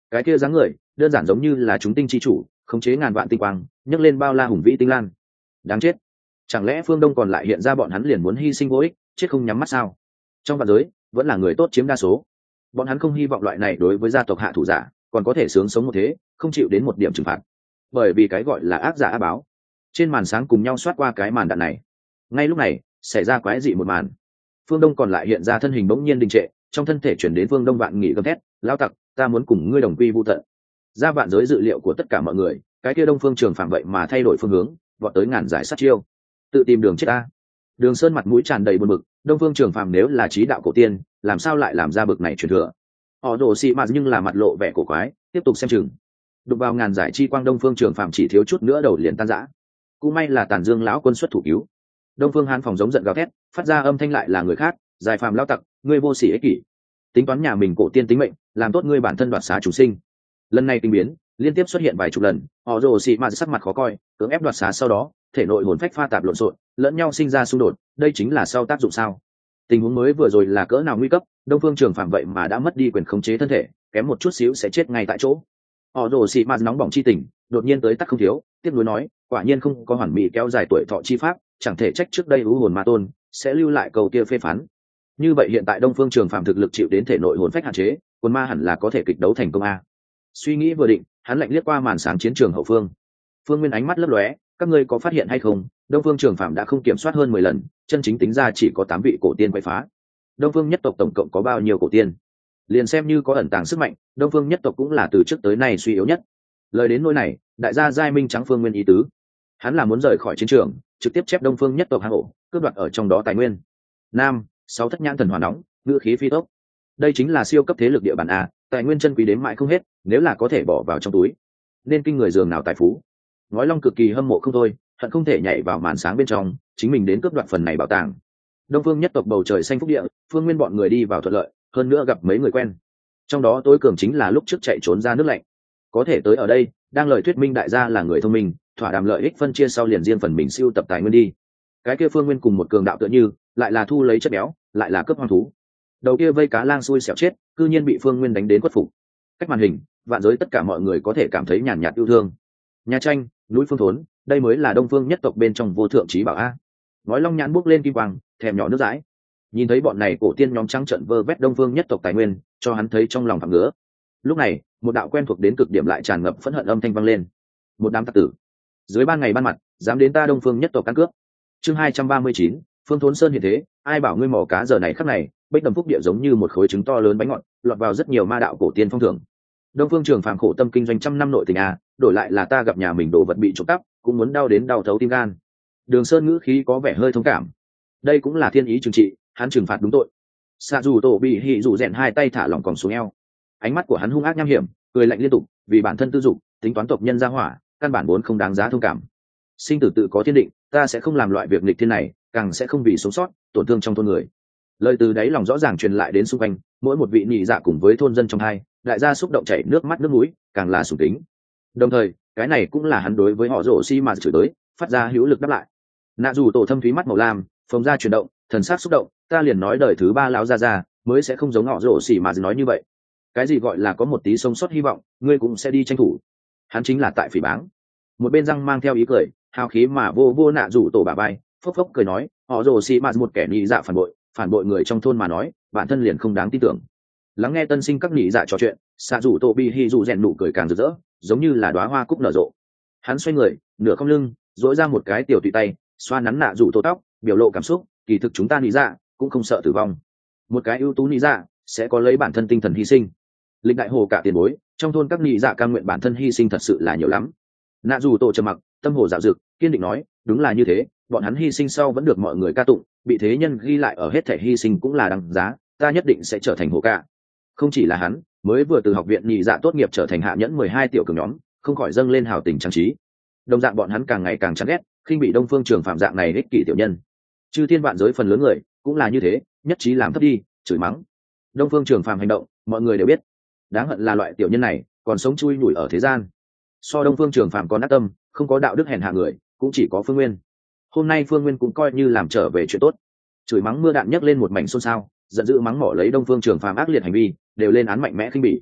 cái kia dáng người đơn giản giống như là chúng tinh chi chủ khống chế ngàn vạn tinh quang, nhấc lên bao la hùng vĩ tinh lan. Đáng chết, chẳng lẽ phương đông còn lại hiện ra bọn hắn liền muốn hy sinh vô ích, chết không nhắm mắt sao? Trong vạn giới vẫn là người tốt chiếm đa số, bọn hắn không hy vọng loại này đối với gia tộc hạ thủ giả còn có thể sướng sống một thế, không chịu đến một điểm trừng phạt, bởi vì cái gọi là ác giả á báo. Trên màn sáng cùng nhau xoát qua cái màn đạn này, ngay lúc này xảy ra quái dị một màn. Phương đông còn lại hiện ra thân hình bỗng nhiên đình trệ, trong thân thể chuyển đến phương đông vạn nghị gầm thét, lao tặc, ta muốn cùng ngươi đồng quy vu tận. Ra vạn giới dự liệu của tất cả mọi người, cái kia đông phương trường phạm vậy mà thay đổi phương hướng, vọt tới ngàn giải sát chiêu, tự tìm đường chết ta. Đường Sơn mặt mũi tràn đầy buồn bực, đông phương trường phạm nếu là trí đạo cổ tiên, làm sao lại làm ra bực này truyền thừa? Họ đổ xị mạt nhưng là mặt lộ vẻ cổ quái, tiếp tục xem chừng. Đụng vào ngàn giải chi quang, đông phương trường phạm chỉ thiếu chút nữa đầu liền tan rã. Cũng may là Tàn Dương lão quân xuất thủ cứu. Đông phương Hán phòng giống giận gào thét, phát ra âm thanh lại là người khác, giải phàm lao tặc, ngươi vô sỉ ích kỷ, tính toán nhà mình cổ tiên tính mệnh, làm tốt ngươi bản thân đoạt xá chủ sinh. Lần này tình biến liên tiếp xuất hiện vài chục lần, họ rồ xị mạt sắc mặt khó coi, cưỡng ép đoạt xá sau đó thể nội hồn phách pha tạp lộn xộn, lẫn nhau sinh ra xung đột, đây chính là sau tác dụng sao? Tình huống mới vừa rồi là cỡ nào nguy cấp, đông phương trường phạm vậy mà đã mất đi quyền khống chế thân thể, kém một chút xíu sẽ chết ngay tại chỗ. Họ rồ xị mạt nóng bỏng chi tình đột nhiên tới tắc không thiếu, tiếc nuối nói, quả nhiên không có hoàn mỹ kéo dài tuổi thọ chi pháp, chẳng thể trách trước đây u hồn ma tôn sẽ lưu lại câu kia phê phán. Như vậy hiện tại đông phương trường phạm thực lực chịu đến thể nội hồn phách hạn chế, quân ma hẳn là có thể kịch đấu thành công a. Suy nghĩ vừa định, hắn lạnh liếc qua màn sáng chiến trường hậu phương. Phương Nguyên ánh mắt lấp lóe, các ngươi có phát hiện hay không, đông phương trường phạm đã không kiểm soát hơn 10 lần, chân chính tính ra chỉ có 8 vị cổ tiên quậy phá. Đông phương nhất tộc tổng cộng có bao nhiêu cổ tiên? Liền xem như có ẩn tàng sức mạnh, đông phương nhất tộc cũng là từ trước tới nay suy yếu nhất. Lời đến nỗi này, đại gia giai minh trắng Phương Nguyên ý tứ, hắn là muốn rời khỏi chiến trường, trực tiếp chép đông phương nhất tộc hang ổ, cướp đoạt ở trong đó tài nguyên. Nam, 6 thất nhãn thần hỏa nóng, ngữ khí phi tốc. Đây chính là siêu cấp thế lực địa bàn a, tài nguyên chân quý đến mãi không hết, nếu là có thể bỏ vào trong túi, nên kinh người dường nào tài phú. Ngói Long cực kỳ hâm mộ không thôi, hận không thể nhảy vào màn sáng bên trong, chính mình đến cướp đoạt phần này bảo tàng. Đông phương nhất tộc bầu trời xanh phúc địa, Phương Nguyên bọn người đi vào thuận lợi, hơn nữa gặp mấy người quen. Trong đó tối cường chính là lúc trước chạy trốn ra nước lạnh. Có thể tới ở đây, đang lời thuyết minh đại gia là người thông minh, thỏa đàm lợi ích phân chia sau liền riêng phần mình siêu tập tài nguyên đi. Cái kia Phương Nguyên cùng một cường đạo tựa như, lại là thu lấy chất béo, lại là cướp hoang thú. Đầu kia vây cá lang xui xẻo chết, cư nhiên bị Phương Nguyên đánh đến quất phục. Cách màn hình, vạn giới tất cả mọi người có thể cảm thấy nhàn nhạt yêu thương. Nhà tranh, núi phương thốn, đây mới là đông phương nhất tộc bên trong vô thượng trí bảo a. Nói Long nhãn bước lên kim quang, thèm nhỏ nước dãi. Nhìn thấy bọn này cổ tiên nhóm trắng trận vơ vét đông phương nhất tộc tài nguyên, cho hắn thấy trong lòng thẳng ngứa. Lúc này, một đạo quen thuộc đến cực điểm lại tràn ngập phẫn hận âm thanh vang lên. Một đám tặc tử, dưới ban ngày ban mặt, dám đến ta đông phương nhất tộc ăn cướp. Chương 239, Phương Thốn Sơn hiện thế, ai bảo ngươi mò cá giờ này khắc này, bích đầm phúc địa giống như một khối trứng to lớn bánh ngọt, lọt vào rất nhiều ma đạo cổ tiên phong thưởng. Đông phương trường phàm khổ tâm kinh doanh trăm năm nội tình a, đổi lại là ta gặp nhà mình đồ vật bị trộm cắp, cũng muốn đau đến đau thấu tim gan. Đường Sơn ngữ khí có vẻ hơi thông cảm. Đây cũng là thiên ý trừng trị, hắn trừng phạt đúng tội. Sa dù tổ bị hỉ dù rèn hai tay thả lỏng còng xuống eo, ánh mắt của hắn hung ác nham hiểm, cười lạnh liên tục, vì bản thân tư dục, tính toán tộc nhân gia hỏa, căn bản vốn không đáng giá thông cảm. Sinh tử tự có thiên định, ta sẽ không làm loại việc nghịch thiên này, càng sẽ không vì sống sót tổn thương trong thôn người. Lời từ đáy lòng rõ ràng truyền lại đến xung quanh, mỗi một vị nhị dạ cùng với thôn dân trong hai, đại gia xúc động chảy nước mắt nước mũi, càng là sùng kính. Đồng thời, cái này cũng là hắn đối với họ rổ xi mà chửi tới, phát ra hữu lực đáp lại. Nạ dù tổ thâm thúy mắt màu lam, phồng ra chuyển động, thần sắc xúc động, ta liền nói đời thứ ba lão ra mới sẽ không giống họ rổ xi mà nói như vậy. Cái gì gọi là có một tí sống sót hy vọng, ngươi cũng sẽ đi tranh thủ. Hắn chính là tại phỉ báng. Một bên răng mang theo ý cười, hào khí mà vô nạ dù tổ bà bay, phốc phốc cười nói, họ rồ xì mạt một kẻ nhị dạ phản bội người trong thôn mà nói, bản thân liền không đáng tin tưởng. Lắng nghe tân sinh các nhị dạ trò chuyện, xạ dù tổ bi hi dù rèn nụ cười càng rực rỡ, giống như là đóa hoa cúc nở rộ. Hắn xoay người, nửa cong lưng, duỗi ra một cái tiểu tùy tay, xoa nắn nạ dù tổ tóc, biểu lộ cảm xúc, kỳ thực chúng ta nhị dạ cũng không sợ tử vong. Một cái ưu tú nhị dạ sẽ có lấy bản thân tinh thần hy sinh. Lịch đại hồ cả tiền bối, trong thôn các nhị dạ cam nguyện bản thân hy sinh thật sự là nhiều lắm. Nạ dù tổ trầm mặc, tâm hồ dạo dực, kiên định nói, đúng là như thế, bọn hắn hy sinh sau vẫn được mọi người ca tụng, bị thế nhân ghi lại ở hết thể hy sinh cũng là đăng giá, ta nhất định sẽ trở thành hồ ca. Không chỉ là hắn, mới vừa từ học viện nhị dạ tốt nghiệp trở thành hạ nhẫn 12 tiểu cường nhóm, không khỏi dâng lên hào tình trang trí. Đồng dạng bọn hắn càng ngày càng chán ghét, khi bị đông phương trường phạm dạng này ích kỷ tiểu nhân. Chư thiên vạn giới phần lớn người cũng là như thế, nhất trí làm thấp đi, chửi mắng. Đông phương trường phạm hành động, mọi người đều biết. Đáng hận là loại tiểu nhân này còn sống chui nhủi ở thế gian. So đông phương trường phạm còn ác tâm, không có đạo đức hèn hạ người, cũng chỉ có Phương Nguyên. Hôm nay Phương Nguyên cũng coi như làm trở về chuyện tốt. Chửi mắng mưa đạn nhấc lên một mảnh xôn xao, giận dữ mắng mỏ lấy đông phương trường phàm ác liệt hành vi, đều lên án mạnh mẽ khinh bỉ.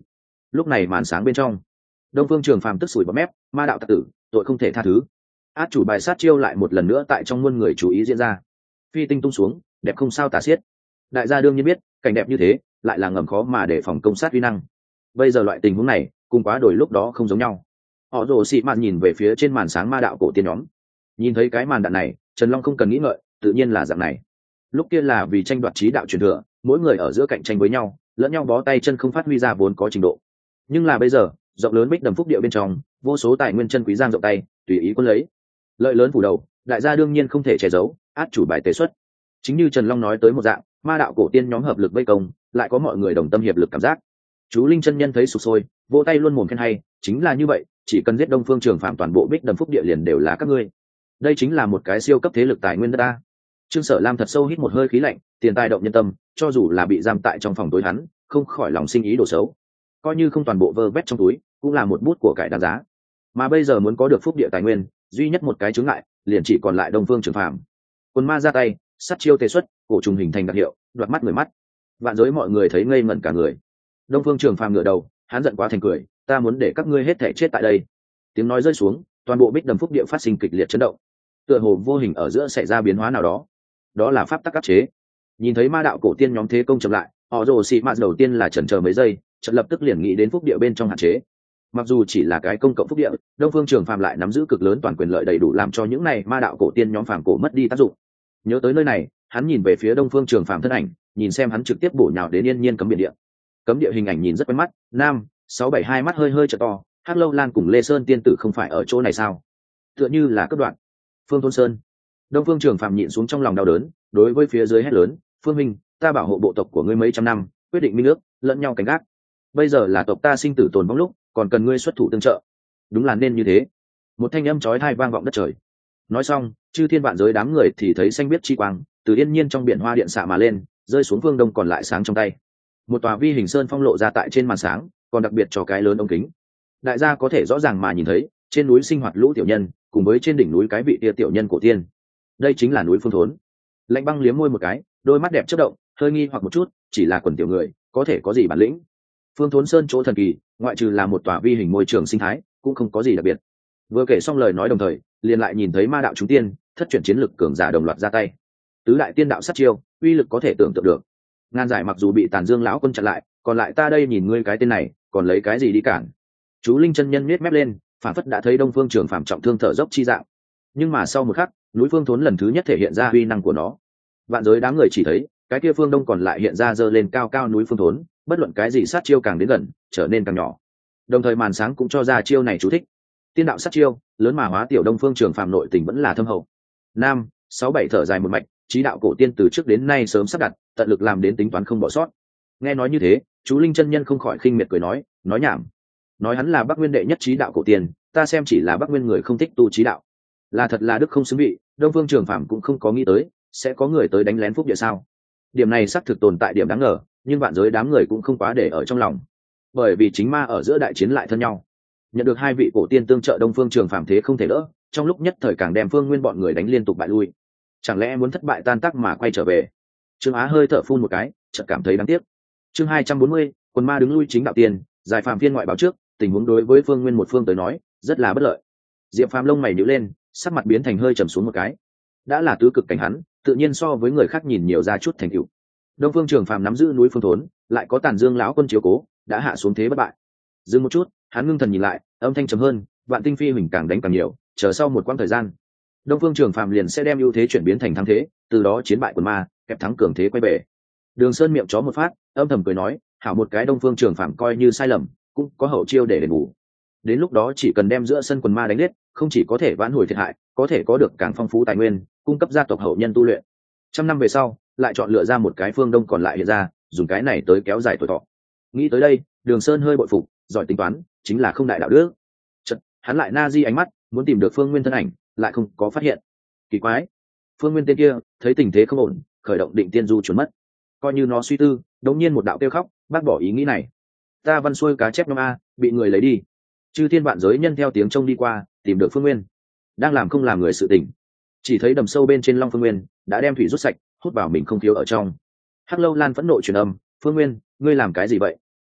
Lúc này màn sáng bên trong, Đông Phương Trường Phàm tức sủi bọt mép, ma đạo tặc tử, tội không thể tha thứ. Át chủ bài sát chiêu lại một lần nữa tại trong muôn người chú ý diễn ra. Phi tinh tung xuống, đẹp không sao tả xiết. Đại gia đương nhiên biết, cảnh đẹp như thế, lại là ngầm khó mà để phòng công sát uy năng. Bây giờ loại tình huống này, cùng quá đổi lúc đó không giống nhau. Họ rồ xị mạn nhìn về phía trên màn sáng ma đạo cổ tiên nhóm. Nhìn thấy cái màn đạn này, Trần Long không cần nghĩ ngợi, tự nhiên là dạng này. Lúc kia là vì tranh đoạt trí đạo truyền thừa, mỗi người ở giữa cạnh tranh với nhau, lẫn nhau bó tay chân không phát huy ra vốn có trình độ. Nhưng là bây giờ, rộng lớn bích đầm phúc địa bên trong, vô số tài nguyên chân quý giang rộng tay, tùy ý quân lấy. Lợi lớn phủ đầu, đại gia đương nhiên không thể che giấu, át chủ bài tế xuất. Chính như Trần Long nói tới một dạng, ma đạo cổ tiên nhóm hợp lực vây công, lại có mọi người đồng tâm hiệp lực cảm giác. Chú Linh chân nhân thấy sụp sôi, vỗ tay luôn mồm khen hay, chính là như vậy, chỉ cần giết Đông Phương Trường Phạm toàn bộ bích đầm phúc địa liền đều là các ngươi. Đây chính là một cái siêu cấp thế lực tài nguyên đất ta. Trương Sở Lam thật sâu hít một hơi khí lạnh, tiền tài động nhân tâm, cho dù là bị giam tại trong phòng tối hắn, không khỏi lòng sinh ý đồ xấu. Coi như không toàn bộ vơ vét trong túi, cũng là một bút của cải đáng giá. Mà bây giờ muốn có được phúc địa tài nguyên, duy nhất một cái chướng ngại, liền chỉ còn lại Đông Phương Trường Phạm. Quân ma ra tay, sát chiêu tê xuất, cổ trùng hình thành đặc hiệu, đoạt mắt người mắt. Vạn giới mọi người thấy ngây ngẩn cả người. Đông Phương Trường Phàm ngửa đầu, hắn giận quá thành cười, ta muốn để các ngươi hết thảy chết tại đây. Tiếng nói rơi xuống, toàn bộ bích đầm phúc địa phát sinh kịch liệt chấn động. Tựa hồ vô hình ở giữa xảy ra biến hóa nào đó. Đó là pháp tắc áp chế. Nhìn thấy ma đạo cổ tiên nhóm thế công chậm lại, họ rồ xị mạt đầu tiên là chần chờ mấy giây, chợt lập tức liền nghĩ đến phúc địa bên trong hạn chế. Mặc dù chỉ là cái công cộng phúc địa, Đông Phương Trường Phàm lại nắm giữ cực lớn toàn quyền lợi đầy đủ làm cho những này ma đạo cổ tiên nhóm phàm cổ mất đi tác dụng. Nhớ tới nơi này, hắn nhìn về phía Đông Phương Trường Phàm thân ảnh, nhìn xem hắn trực tiếp bổ nhào đến yên nhiên cấm biển địa. Cấm địa hình ảnh nhìn rất quen mắt, nam 672 mắt hơi hơi trợ to, Hắc Lâu Lan cùng Lê Sơn tiên tử không phải ở chỗ này sao? Tựa như là cấp đoạn. Phương Thôn Sơn. Đông Phương Trường Phàm nhịn xuống trong lòng đau đớn, đối với phía dưới hét lớn, "Phương Minh, ta bảo hộ bộ tộc của ngươi mấy trăm năm, quyết định minh ước, lẫn nhau cảnh gác. Bây giờ là tộc ta sinh tử tồn vong lúc, còn cần ngươi xuất thủ tương trợ." Đúng là nên như thế. Một thanh âm chói tai vang vọng đất trời. Nói xong, chư thiên vạn giới đám người thì thấy xanh biết chi quang, từ yên nhiên trong biển hoa điện xạ mà lên, rơi xuống phương đông còn lại sáng trong tay. Một tòa vi hình sơn phong lộ ra tại trên màn sáng, còn đặc biệt cho cái lớn ống kính. Đại gia có thể rõ ràng mà nhìn thấy, trên núi sinh hoạt lũ tiểu nhân, cùng với trên đỉnh núi cái vị tia tiểu nhân cổ tiên. Đây chính là núi Phương Thốn. Lạnh Băng liếm môi một cái, đôi mắt đẹp chớp động, hơi nghi hoặc một chút, chỉ là quần tiểu người, có thể có gì bản lĩnh? Phương Thốn Sơn chỗ thần kỳ, ngoại trừ là một tòa vi hình môi trường sinh thái, cũng không có gì đặc biệt. Vừa kể xong lời nói đồng thời, liền lại nhìn thấy ma đạo chúng tiên, thất chuyển chiến lực cường giả đồng loạt ra tay. Tứ đại tiên đạo sát chiêu, uy lực có thể tưởng tượng được. Ngàn giải mặc dù bị Tàn Dương lão quân chặn lại, còn lại ta đây nhìn ngươi cái tên này, còn lấy cái gì đi cản? Chú Linh chân nhân nhếch mép lên, phản phất đã thấy Đông Phương Trường Phàm trọng thương thở dốc chi dạng. Nhưng mà sau một khắc, núi Phương Thốn lần thứ nhất thể hiện ra uy năng của nó. Vạn giới đám người chỉ thấy, cái kia phương đông còn lại hiện ra dơ lên cao cao núi Phương Thốn, bất luận cái gì sát chiêu càng đến gần, trở nên càng nhỏ. Đồng thời màn sáng cũng cho ra chiêu này chú thích. Tiên đạo sát chiêu, lớn mà hóa tiểu. Đông Phương Trường Phàm nội tình vẫn là thâm hậu. Nam 67 thở dài một mạch, trí đạo cổ tiên từ trước đến nay sớm sắp đặt, tận lực làm đến tính toán không bỏ sót. Nghe nói như thế, chú Linh chân nhân không khỏi khinh miệt cười nói nhảm. Nói hắn là Bắc Nguyên đệ nhất trí đạo cổ tiên, ta xem chỉ là Bắc Nguyên người không thích tu trí đạo. Là thật là đức không xứng vị, Đông Phương Trường Phàm cũng không có nghĩ tới sẽ có người tới đánh lén phúc địa sao. Điểm này xác thực tồn tại điểm đáng ngờ, nhưng vạn giới đám người cũng không quá để ở trong lòng, bởi vì chính ma ở giữa đại chiến lại thân nhau. Nhận được hai vị cổ tiên tương trợ, Đông Phương Trường Phàm thế không thể đỡ, trong lúc nhất thời càng đem Phương Nguyên bọn người đánh liên tục bại lui. Chẳng lẽ muốn thất bại tan tác mà quay trở về? Trương Á hơi thở phun một cái, chợt cảm thấy đáng tiếc. Chương 240, quần ma đứng lui chính đạo tiền, giải phàm phiên ngoại báo trước, tình huống đối với Phương Nguyên một phương tới nói, rất là bất lợi. Diệp Phàm lông mày nhíu lên, sắc mặt biến thành hơi trầm xuống một cái. Đã là tứ cực cảnh hắn, tự nhiên so với người khác nhìn nhiều ra chút thành tựu. Đông Phương Trường Phàm nắm giữ núi Phương Thốn, lại có Tàn Dương lão quân chiếu cố, đã hạ xuống thế bất bại. Dừng một chút, hắn ngưng thần nhìn lại, âm thanh trầm hơn, vạn tinh phi huỳnh càng đánh càng nhiều, chờ sau một quãng thời gian, Đông Phương Trường Phàm liền sẽ đem ưu thế chuyển biến thành thắng thế, từ đó chiến bại quần ma, kẹp thắng cường thế quay về. Đường Sơn miệng chó một phát, âm thầm cười nói, hảo một cái Đông Phương Trường Phàm coi như sai lầm, cũng có hậu chiêu để đền bù. Đến lúc đó chỉ cần đem giữa sân quần ma đánh giết, không chỉ có thể vãn hồi thiệt hại, có thể có được càng phong phú tài nguyên, cung cấp gia tộc hậu nhân tu luyện. Trăm năm về sau, lại chọn lựa ra một cái phương đông còn lại hiện ra, dùng cái này tới kéo dài tuổi thọ. Nghĩ tới đây, Đường Sơn hơi bội phục, giỏi tính toán, chính là không đại đạo đức. Chợt, hắn lại na di ánh mắt, muốn tìm được Phương Nguyên thân ảnh, lại không có phát hiện. Kỳ quái, Phương Nguyên tên kia thấy tình thế không ổn, khởi động định tiên du trốn mất. Coi như nó suy tư, đột nhiên một đạo kêu khóc, bác bỏ ý nghĩ này. Ta văn xuôi cá chép năm a, bị người lấy đi. Chư thiên vạn giới nhân theo tiếng trông đi qua, tìm được Phương Nguyên, đang làm không làm người sự tình. Chỉ thấy đầm sâu bên trên Long Phương Nguyên đã đem thủy rút sạch, hút vào mình không thiếu ở trong. Hắc Lâu Lan phẫn nộ truyền âm, Phương Nguyên, ngươi làm cái gì vậy?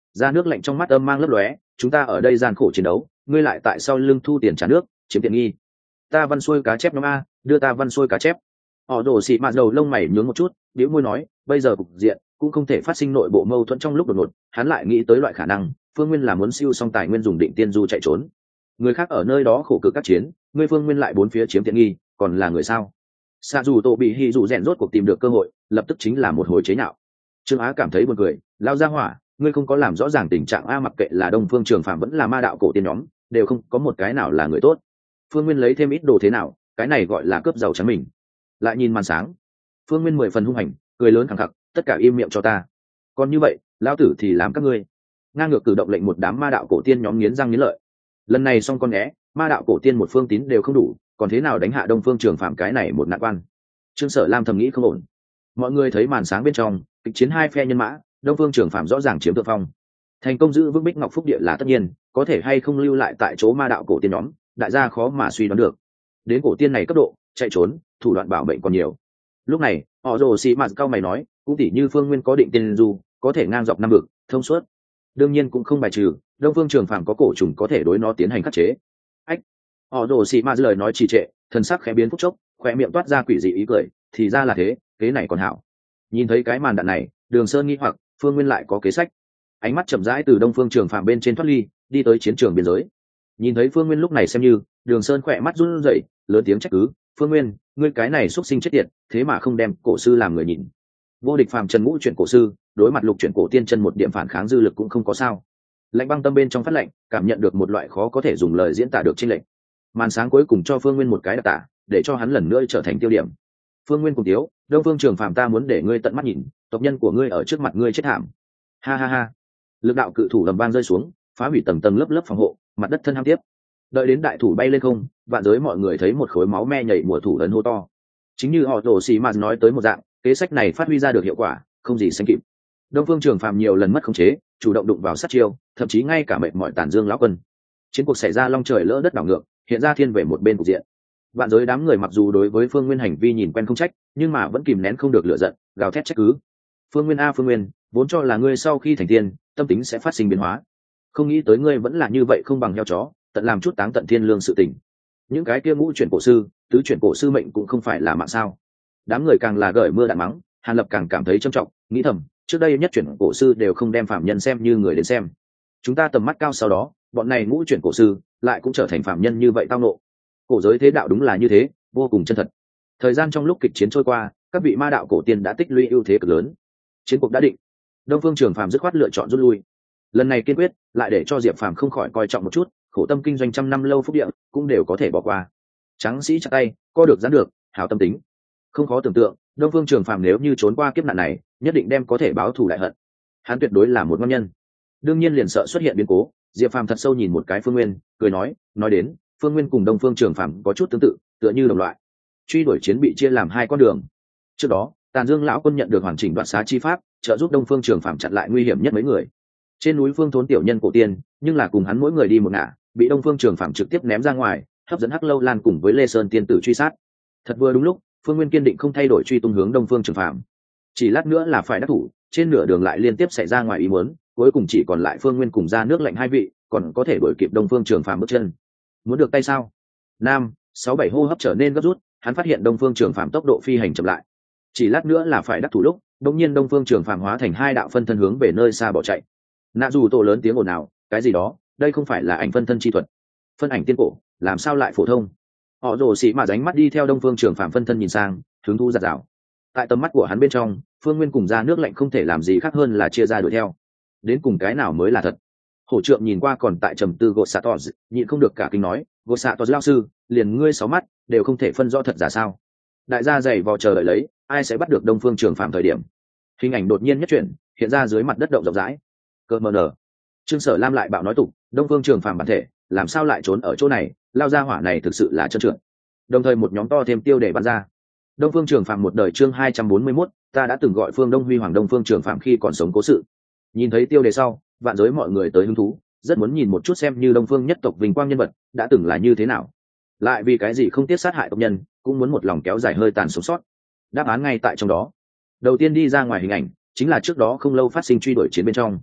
Ra nước lạnh trong mắt âm mang lấp lóe, chúng ta ở đây gian khổ chiến đấu, ngươi lại tại sau lưng thu tiền trả nước, chiếm tiện nghi. Ta văn xuôi cá chép nhóm a, đưa ta văn xuôi cá chép. Họ đổ xị mạt đầu lông mày nhướng một chút, bĩu môi nói, bây giờ cục diện cũng không thể phát sinh nội bộ mâu thuẫn trong lúc đột ngột, hắn lại nghĩ tới loại khả năng, Phương Nguyên là muốn siêu xong tài nguyên dùng Định Tiên Du chạy trốn. Người khác ở nơi đó khổ cực các chiến, ngươi Phương Nguyên lại bốn phía chiếm tiện nghi, còn là người sao? Sa dù tổ bị Hy dù rèn rốt cuộc tìm được cơ hội, lập tức chính là một hồi chế nhạo. Trương Á cảm thấy buồn cười, lao ra hỏa, ngươi không có làm rõ ràng tình trạng a, mặc kệ là Đông Phương Trường Phạm vẫn là ma đạo cổ tiên nhóm, đều không có một cái nào là người tốt. Phương Nguyên lấy thêm ít đồ thế nào, cái này gọi là cướp giàu trắng mình. Lại nhìn màn sáng, Phương Nguyên 10 phần hung hành, cười lớn khẳng khặc, tất cả im miệng cho ta. Còn như vậy, lão tử thì làm các ngươi. Ngang ngược cử động lệnh một đám ma đạo cổ tiên nhóm nghiến răng nghiến lợi. Lần này xong con né, ma đạo cổ tiên một phương tín đều không đủ, còn thế nào đánh hạ Đông Phương Trường Phạm cái này một nạn quan. Trương Sở Lam thầm nghĩ không ổn. Mọi người thấy màn sáng bên trong, kịch chiến hai phe nhân mã, Đông Phương Trường Phạm rõ ràng chiếm thượng phong. Thành công giữ vững Bích Ngọc Phúc Địa là tất nhiên, có thể hay không lưu lại tại chỗ ma đạo cổ tiên nhóm, đại gia khó mà suy đoán được. Đến cổ tiên này cấp độ, chạy trốn, thủ đoạn bảo mệnh còn nhiều. Lúc này, họ rồ xì mạt cao mày nói, cũng tỉ như Phương Nguyên có Định Tiên Du, có thể ngang dọc năm vực, thông suốt. Đương nhiên cũng không bài trừ, Đông Phương Trường Phạm có cổ trùng có thể đối nó tiến hành khắc chế. Ách, họ rồ xì mạt lời nói trì trệ, thần sắc khẽ biến phút chốc, khóe miệng toát ra quỷ dị ý cười, thì ra là thế, kế này còn hảo. Nhìn thấy cái màn đạn này, Đường Sơn nghi hoặc, Phương Nguyên lại có kế sách. Ánh mắt chậm rãi từ Đông Phương Trường Phạm bên trên thoát ly, đi tới chiến trường biên giới. Nhìn thấy Phương Nguyên lúc này xem như, Đường Sơn khỏe mắt run rẩy, lớn tiếng trách cứ, Phương Nguyên, ngươi cái này xuất sinh chết tiệt, thế mà không đem cổ sư làm người nhìn. Vô địch phàm trần ngũ chuyển cổ sư, đối mặt lục chuyển cổ tiên chân một điểm phản kháng dư lực cũng không có sao. Lạnh băng tâm bên trong phát lạnh, cảm nhận được một loại khó có thể dùng lời diễn tả được chênh lệch. Màn sáng cuối cùng cho Phương Nguyên một cái đặc tả, để cho hắn lần nữa trở thành tiêu điểm. Phương Nguyên cùng tiếu, Đông Phương Trường Phạm ta muốn để ngươi tận mắt nhìn, tộc nhân của ngươi ở trước mặt ngươi chết thảm. Ha ha ha. Lực đạo cự thủ lầm vang rơi xuống, phá hủy tầng tầng lớp lớp phòng hộ, mặt đất thân ham tiếp. Đợi đến đại thủ bay lên không, vạn giới mọi người thấy một khối máu me nhảy mùa thủ lớn hô to. Chính như họ rồ xì mạt nói tới một dạng, kế sách này phát huy ra được hiệu quả, không gì sánh kịp. Đông Phương Trường Phạm nhiều lần mất khống chế, chủ động đụng vào sát chiêu, thậm chí ngay cả mệt mỏi tàn dương lão quân. Chiến cuộc xảy ra long trời lỡ đất đảo ngược, hiện ra thiên về một bên cục diện. Vạn giới đám người mặc dù đối với Phương Nguyên hành vi nhìn quen không trách, nhưng mà vẫn kìm nén không được lửa giận, gào thét trách cứ. Phương Nguyên a Phương Nguyên, vốn cho là ngươi sau khi thành tiên, tâm tính sẽ phát sinh biến hóa, không nghĩ tới ngươi vẫn là như vậy, không bằng heo chó, tận làm chút táng tận thiên lương sự tình. Những cái kia ngũ chuyển cổ sư, tứ chuyển cổ sư mệnh cũng không phải là mạng sao? Đám người càng là gởi mưa đạn mắng, Hàn Lập càng cảm thấy trầm trọng, nghĩ thầm, trước đây nhất chuyển cổ sư đều không đem phạm nhân xem như người đến xem, chúng ta tầm mắt cao sau đó, bọn này ngũ chuyển cổ sư lại cũng trở thành phạm nhân như vậy tao nộ. Cổ giới thế đạo đúng là như thế, vô cùng chân thật. Thời gian trong lúc kịch chiến trôi qua, các vị ma đạo cổ tiên đã tích lũy ưu thế cực lớn, chiến cuộc đã định. Đông Phương Trường Phàm dứt khoát lựa chọn rút lui. Lần này kiên quyết, lại để cho Diệp Phàm không khỏi coi trọng một chút, khổ tâm kinh doanh trăm năm lâu phúc địa cũng đều có thể bỏ qua. Tráng sĩ chặt tay, co được giãn được, hảo tâm tính. Không khó tưởng tượng, Đông Phương Trường Phàm nếu như trốn qua kiếp nạn này, nhất định đem có thể báo thù đại hận. Hắn tuyệt đối là một ngon nhân. Đương nhiên liền sợ xuất hiện biến cố, Diệp Phàm thật sâu nhìn một cái Phương Nguyên, cười nói đến, Phương Nguyên cùng Đông Phương Trường Phàm có chút tương tự, tựa như đồng loại. Truy đuổi chiến bị chia làm hai con đường. Trước đó, Tàn Dương lão quân nhận được hoàn chỉnh đoạt xá chi pháp, trợ giúp Đông Phương Trường Phàm chặn lại nguy hiểm nhất mấy người. Trên núi Phương Thốn tiểu nhân cổ tiên, nhưng là cùng hắn mỗi người đi một ngả, bị Đông Phương Trường Phàm trực tiếp ném ra ngoài, hấp dẫn Hắc Lâu Lan cùng với Lê Sơn tiên tử truy sát. Thật vừa đúng lúc, Phương Nguyên kiên định không thay đổi truy tung hướng Đông Phương Trường Phàm. Chỉ lát nữa là phải đắc thủ, trên nửa đường lại liên tiếp xảy ra ngoài ý muốn, cuối cùng chỉ còn lại Phương Nguyên cùng ra nước lạnh hai vị, còn có thể đuổi kịp Đông Phương Trường Phàm bước chân. Muốn được tay sao? Nam, 6-7 hô hấp trở nên gấp rút, hắn phát hiện Đông Phương Trường Phàm tốc độ phi hành chậm lại. Chỉ lát nữa là phải đắc thủ lúc, đột nhiên Đông Phương Trường Phàm hóa thành hai đạo phân thân hướng về nơi xa bỏ chạy. Nạ dù tổ lớn tiếng ồn ào, cái gì đó, đây không phải là ảnh phân thân chi thuật, phân ảnh tiên cổ, làm sao lại phổ thông? Họ rồ xì mà đánh mắt đi theo Đông Phương Trường Phàm phân thân nhìn sang, hứng thú giật giảo. Tại tầm mắt của hắn bên trong, Phương Nguyên cùng ra nước lạnh không thể làm gì khác hơn là chia ra đuổi theo. Đến cùng cái nào mới là thật? Hổ Trượng nhìn qua còn tại trầm tư gột xạ tỏ, nhịn không được cả kinh nói, gột xạ tỏ lão sư, liền ngươi 6 mắt đều không thể phân rõ thật giả sao? Đại gia dày vò chờ đợi lấy, ai sẽ bắt được Đông Phương Trường Phàm thời điểm? Hình ảnh đột nhiên nhất chuyển, hiện ra dưới mặt đất động rộng rãi. Cơ mờ nở. Trương Sở Lam lại bạo nói tục, Đông Phương Trường Phàm bản thể, làm sao lại trốn ở chỗ này? Lao ra hỏa này thực sự là trơn trượt. Đồng thời một nhóm to thêm tiêu để bắn ra. Đông Phương Trường Phàm một đời chương 241, ta đã từng gọi Phương Đông Huy Hoàng Đông Phương Trường Phàm khi còn sống cố sự. Nhìn thấy tiêu đề sau, vạn giới mọi người tới hứng thú, rất muốn nhìn một chút xem như Đông Phương nhất tộc vinh quang nhân vật đã từng là như thế nào, lại vì cái gì không tiếc sát hại tộc nhân, cũng muốn một lòng kéo dài hơi tàn sống sót. Đáp án ngay tại trong đó. Đầu tiên đi ra ngoài hình ảnh, chính là trước đó không lâu phát sinh truy đuổi chiến bên trong.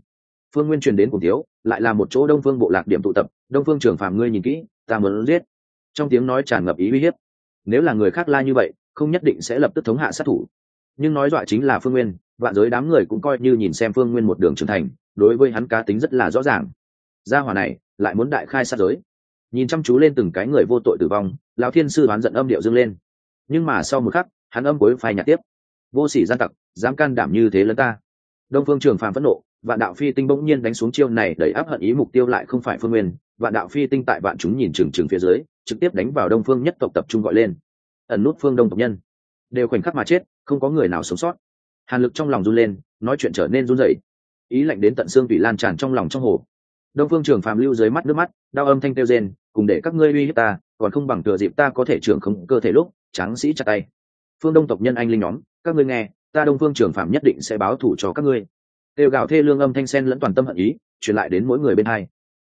Phương Nguyên truyền đến cùng thiếu, lại là một chỗ Đông Phương bộ lạc điểm tụ tập, Đông Phương Trường Phàm ngươi nhìn kỹ, ta muốn giết. Trong tiếng nói tràn ngập ý uy hiếp. Nếu là người khác la như vậy, không nhất định sẽ lập tức thống hạ sát thủ. Nhưng nói dọa chính là Phương Nguyên, vạn giới đám người cũng coi như nhìn xem Phương Nguyên một đường trưởng thành, đối với hắn cá tính rất là rõ ràng. Gia hỏa này lại muốn đại khai sát giới. Nhìn chăm chú lên từng cái người vô tội tử vong, lão thiên sư đoán giận âm điệu dâng lên. Nhưng mà sau một khắc, hắn âm cuối phai nhạt tiếp. Vô sỉ gian tặc, dám can đảm như thế lớn ta. Đông Phương Trường Phàm phẫn nộ, Vạn Đạo Phi Tinh bỗng nhiên đánh xuống chiêu này đẩy áp hận ý, mục tiêu lại không phải Phương Nguyên, Vạn Đạo Phi Tinh tại vạn chúng nhìn chừng chừng phía dưới, trực tiếp đánh vào Đông Phương nhất tộc tập trung gọi lên. Ẩn nút Phương Đông tộc nhân đều khoảnh khắc mà chết, không có người nào sống sót. Hàn Lực trong lòng run lên, nói chuyện trở nên run rẩy. Ý lạnh đến tận xương tủy lan tràn trong lòng trong hồ. Đông Phương Trường Phàm lưu dưới mắt nước mắt, đau âm thanh kêu rên, cùng để các ngươi uy hiếp ta, còn không bằng thừa dịp ta có thể trưởng không cơ thể lúc, tráng sĩ chặt tay. Phương Đông tộc nhân anh linh nhóm, các ngươi nghe, ta Đông Phương Trường Phàm nhất định sẽ báo thù cho các ngươi. Kêu gào thê lương âm thanh sen lẫn toàn tâm hận ý, truyền lại đến mỗi người bên hai.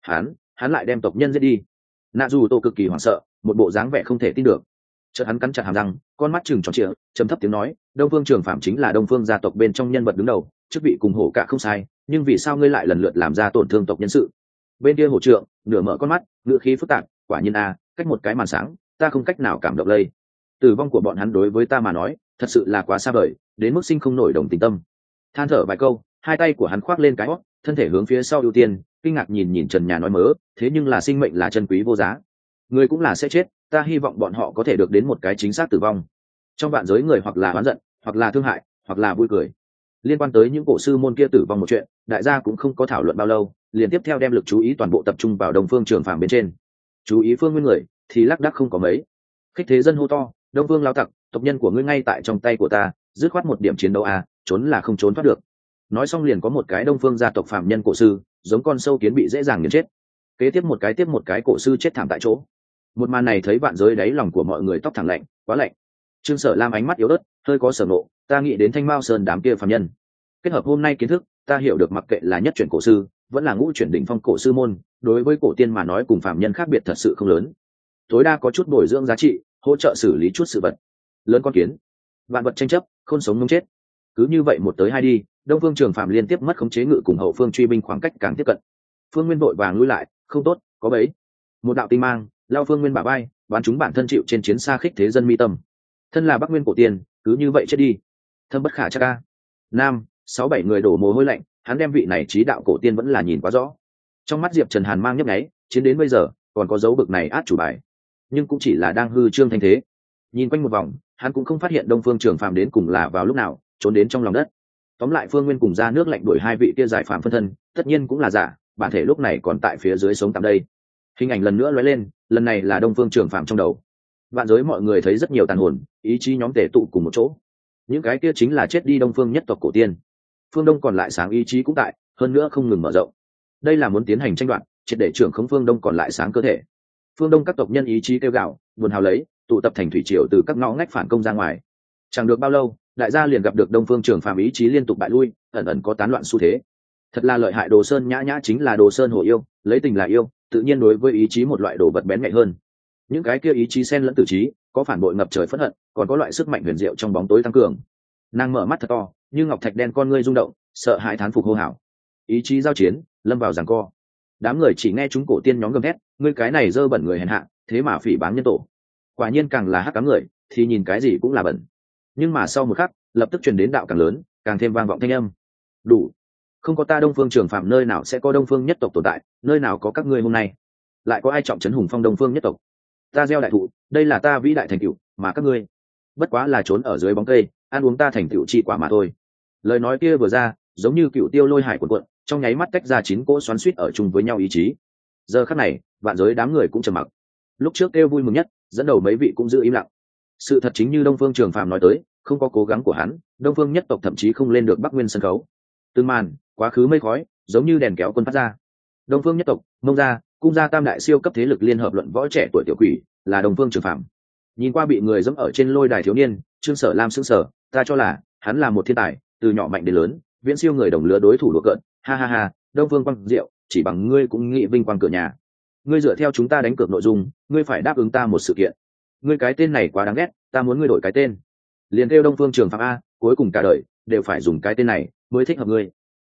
Hắn lại đem tộc nhân giết đi. Nạ dù Tô cực kỳ hoảng sợ, một bộ dáng vẻ không thể tin được. Chợt hắn cắn chặt hàm răng, con mắt trừng tròn trịa, trầm thấp tiếng nói, Đông Phương Trường Phàm chính là Đông Phương gia tộc bên trong nhân vật đứng đầu, chức vị cùng hổ cả không sai, nhưng vì sao ngươi lại lần lượt làm ra tổn thương tộc nhân sự? Bên kia hổ trượng nửa mở con mắt, ngựa khí phức tạp, quả nhiên cách một cái màn sáng, ta không cách nào cảm động lây. Tử vong của bọn hắn đối với ta mà nói, thật sự là quá xa vời, đến mức sinh không nổi đồng tình tâm. Than thở vài câu, hai tay của hắn khoác lên cái hót, thân thể hướng phía sau ưu tiên, kinh ngạc nhìn nhìn trần nhà nói mớ, thế nhưng là sinh mệnh là chân quý vô giá, người cũng là sẽ chết, ta hy vọng bọn họ có thể được đến một cái chính xác tử vong. Trong vạn giới người hoặc là oán giận, hoặc là thương hại, hoặc là vui cười. Liên quan tới những cổ sư môn kia tử vong một chuyện, đại gia cũng không có thảo luận bao lâu, liền tiếp theo đem lực chú ý toàn bộ tập trung vào Đông Phương Trường Phàm bên trên. Chú ý Phương Nguyên người thì lác đác không có mấy. Khích thế dân hô to, Đông Phương lão tặc, tộc nhân của ngươi ngay tại trong tay của ta, dứt khoát một điểm chiến đấu trốn là không trốn thoát được. Nói xong liền có một cái Đông Phương gia tộc phạm nhân cổ sư, giống con sâu kiến bị dễ dàng nghiền chết. Kế tiếp một cái cổ sư chết thảm tại chỗ. Một màn này thấy vạn giới đáy lòng của mọi người tóc thẳng lạnh, quá lạnh. Trương Sở Lam ánh mắt yếu ớt, hơi có sở nộ, ta nghĩ đến Thanh Mao Sơn đám kia phạm nhân. Kết hợp hôm nay kiến thức, ta hiểu được mặc kệ là nhất chuyển cổ sư, vẫn là ngũ chuyển đỉnh phong cổ sư môn, đối với cổ tiên mà nói cùng phạm nhân khác biệt thật sự không lớn. Tối đa có chút bồi dưỡng giá trị, hỗ trợ xử lý chút sự vật. Lớn con kiến, vạn vật tranh chấp, khôn sống ngông chết. Cứ như vậy một tới hai đi, Đông Phương Trường Phàm liên tiếp mất khống chế ngự cùng hậu phương truy binh khoảng cách càng tiếp cận. Phương Nguyên vội vàng lui lại, không tốt, có bẫy. Một đạo tinh mang lao Phương Nguyên bả vai, bắn chúng bản thân chịu trên chiến xa khích thế dân mi tâm. Thân là Bắc Nguyên cổ tiên, cứ như vậy chết đi. Thâm bất khả trắc ca. Nam, 6-7 người đổ mồ hôi lạnh, hắn đem vị này trí đạo cổ tiên vẫn là nhìn quá rõ. Trong mắt Diệp Trần Hàn mang nhấp nháy, chiến đến bây giờ, còn có dấu bực này át chủ bài. Nhưng cũng chỉ là đang hư trương thanh thế. Nhìn quanh một vòng, hắn cũng không phát hiện Đông Phương Trường Phàm đến cùng là vào lúc nào, trốn đến trong lòng đất. Tóm lại Phương Nguyên cùng ra nước lạnh đuổi hai vị kia giải phàm phân thân, tất nhiên cũng là giả, bản thể lúc này còn tại phía dưới sống tạm đây. Hình ảnh lần nữa lóe lên, lần này là Đông Phương Trường Phàm trong đầu. Vạn giới mọi người thấy rất nhiều tàn hồn, ý chí nhóm tề tụ cùng một chỗ. Những cái kia chính là chết đi Đông Phương nhất tộc cổ tiên. Phương Đông còn lại sáng ý chí cũng tại, hơn nữa không ngừng mở rộng. Đây là muốn tiến hành tranh đoạt, triệt để trưởng khống Phương Đông còn lại sáng cơ thể. Phương Đông các tộc nhân ý chí kêu gào, buồn hào lấy, tụ tập thành thủy triều từ các ngõ ngách phản công ra ngoài. Chẳng được bao lâu, đại gia liền gặp được Đông Phương Trường Phàm ý chí liên tục bại lui, ẩn ẩn có tán loạn xu thế. Thật là lợi hại, Đồ Sơn Nhã Nhã chính là Đồ Sơn Hổ yêu, lấy tình là yêu, tự nhiên đối với ý chí một loại đồ vật bén nhạy hơn. Những cái kia ý chí xen lẫn tử trí, có phản bội ngập trời phẫn hận, còn có loại sức mạnh huyền diệu trong bóng tối tăng cường. Nàng mở mắt thật to, như ngọc thạch đen con ngươi rung động, sợ hãi thán phục hô hào. Ý chí giao chiến, lâm vào giằng co. Đám người chỉ nghe chúng cổ tiên nhóm gầm thét, ngươi cái này dơ bẩn người hèn hạ, thế mà phỉ báng nhân tổ. Quả nhiên càng là hắc ám người, thì nhìn cái gì cũng là bẩn. Nhưng mà sau một khắc, lập tức truyền đến đạo càng lớn, càng thêm vang vọng thanh âm. Đủ, không có ta Đông Phương Trường Phàm nơi nào sẽ có Đông Phương nhất tộc tồn tại, nơi nào có các ngươi hôm nay. Lại có ai trọng trấn hùng phong Đông Phương nhất tộc? Ta gieo đại thụ, đây là ta vĩ đại thành tựu, mà các ngươi bất quá là trốn ở dưới bóng cây, ăn uống ta thành tựu chi quả mà thôi. Lời nói kia vừa ra, giống như cựu tiêu lôi hải cuộn cuộn, trong nháy mắt tách ra 9 cỗ xoắn xuýt ở chung với nhau ý chí. Giờ khắc này, vạn giới đám người cũng trầm mặc. Lúc trước kêu vui mừng nhất, dẫn đầu mấy vị cũng giữ im lặng. Sự thật chính như Đông Phương Trường Phàm nói tới, không có cố gắng của hắn, Đông Phương nhất tộc thậm chí không lên được Bắc Nguyên sân khấu. Từng màn, quá khứ mây khói, giống như đèn kéo quân phát ra. Đông Phương nhất tộc, Mông gia, Cung gia tam đại siêu cấp thế lực liên hợp luận võ trẻ tuổi tiểu quỷ, là Đông Phương Trường Phàm. Nhìn qua bị người dẫm ở trên lôi đài thiếu niên, Trương Sở Lam sững sờ, ta cho là hắn là một thiên tài, từ nhỏ mạnh đến lớn, viễn siêu người đồng lứa đối thủ đùa cợt. Ha ha ha, Đông Phương Quang Diệu, chỉ bằng ngươi cũng nghĩ vinh quang cửa nhà. Ngươi dựa theo chúng ta đánh cược nội dung, ngươi phải đáp ứng ta một sự kiện. Ngươi cái tên này quá đáng ghét, ta muốn ngươi đổi cái tên. Liền kêu Đông Phương Trường Phàm a, cuối cùng cả đời đều phải dùng cái tên này mới thích hợp ngươi.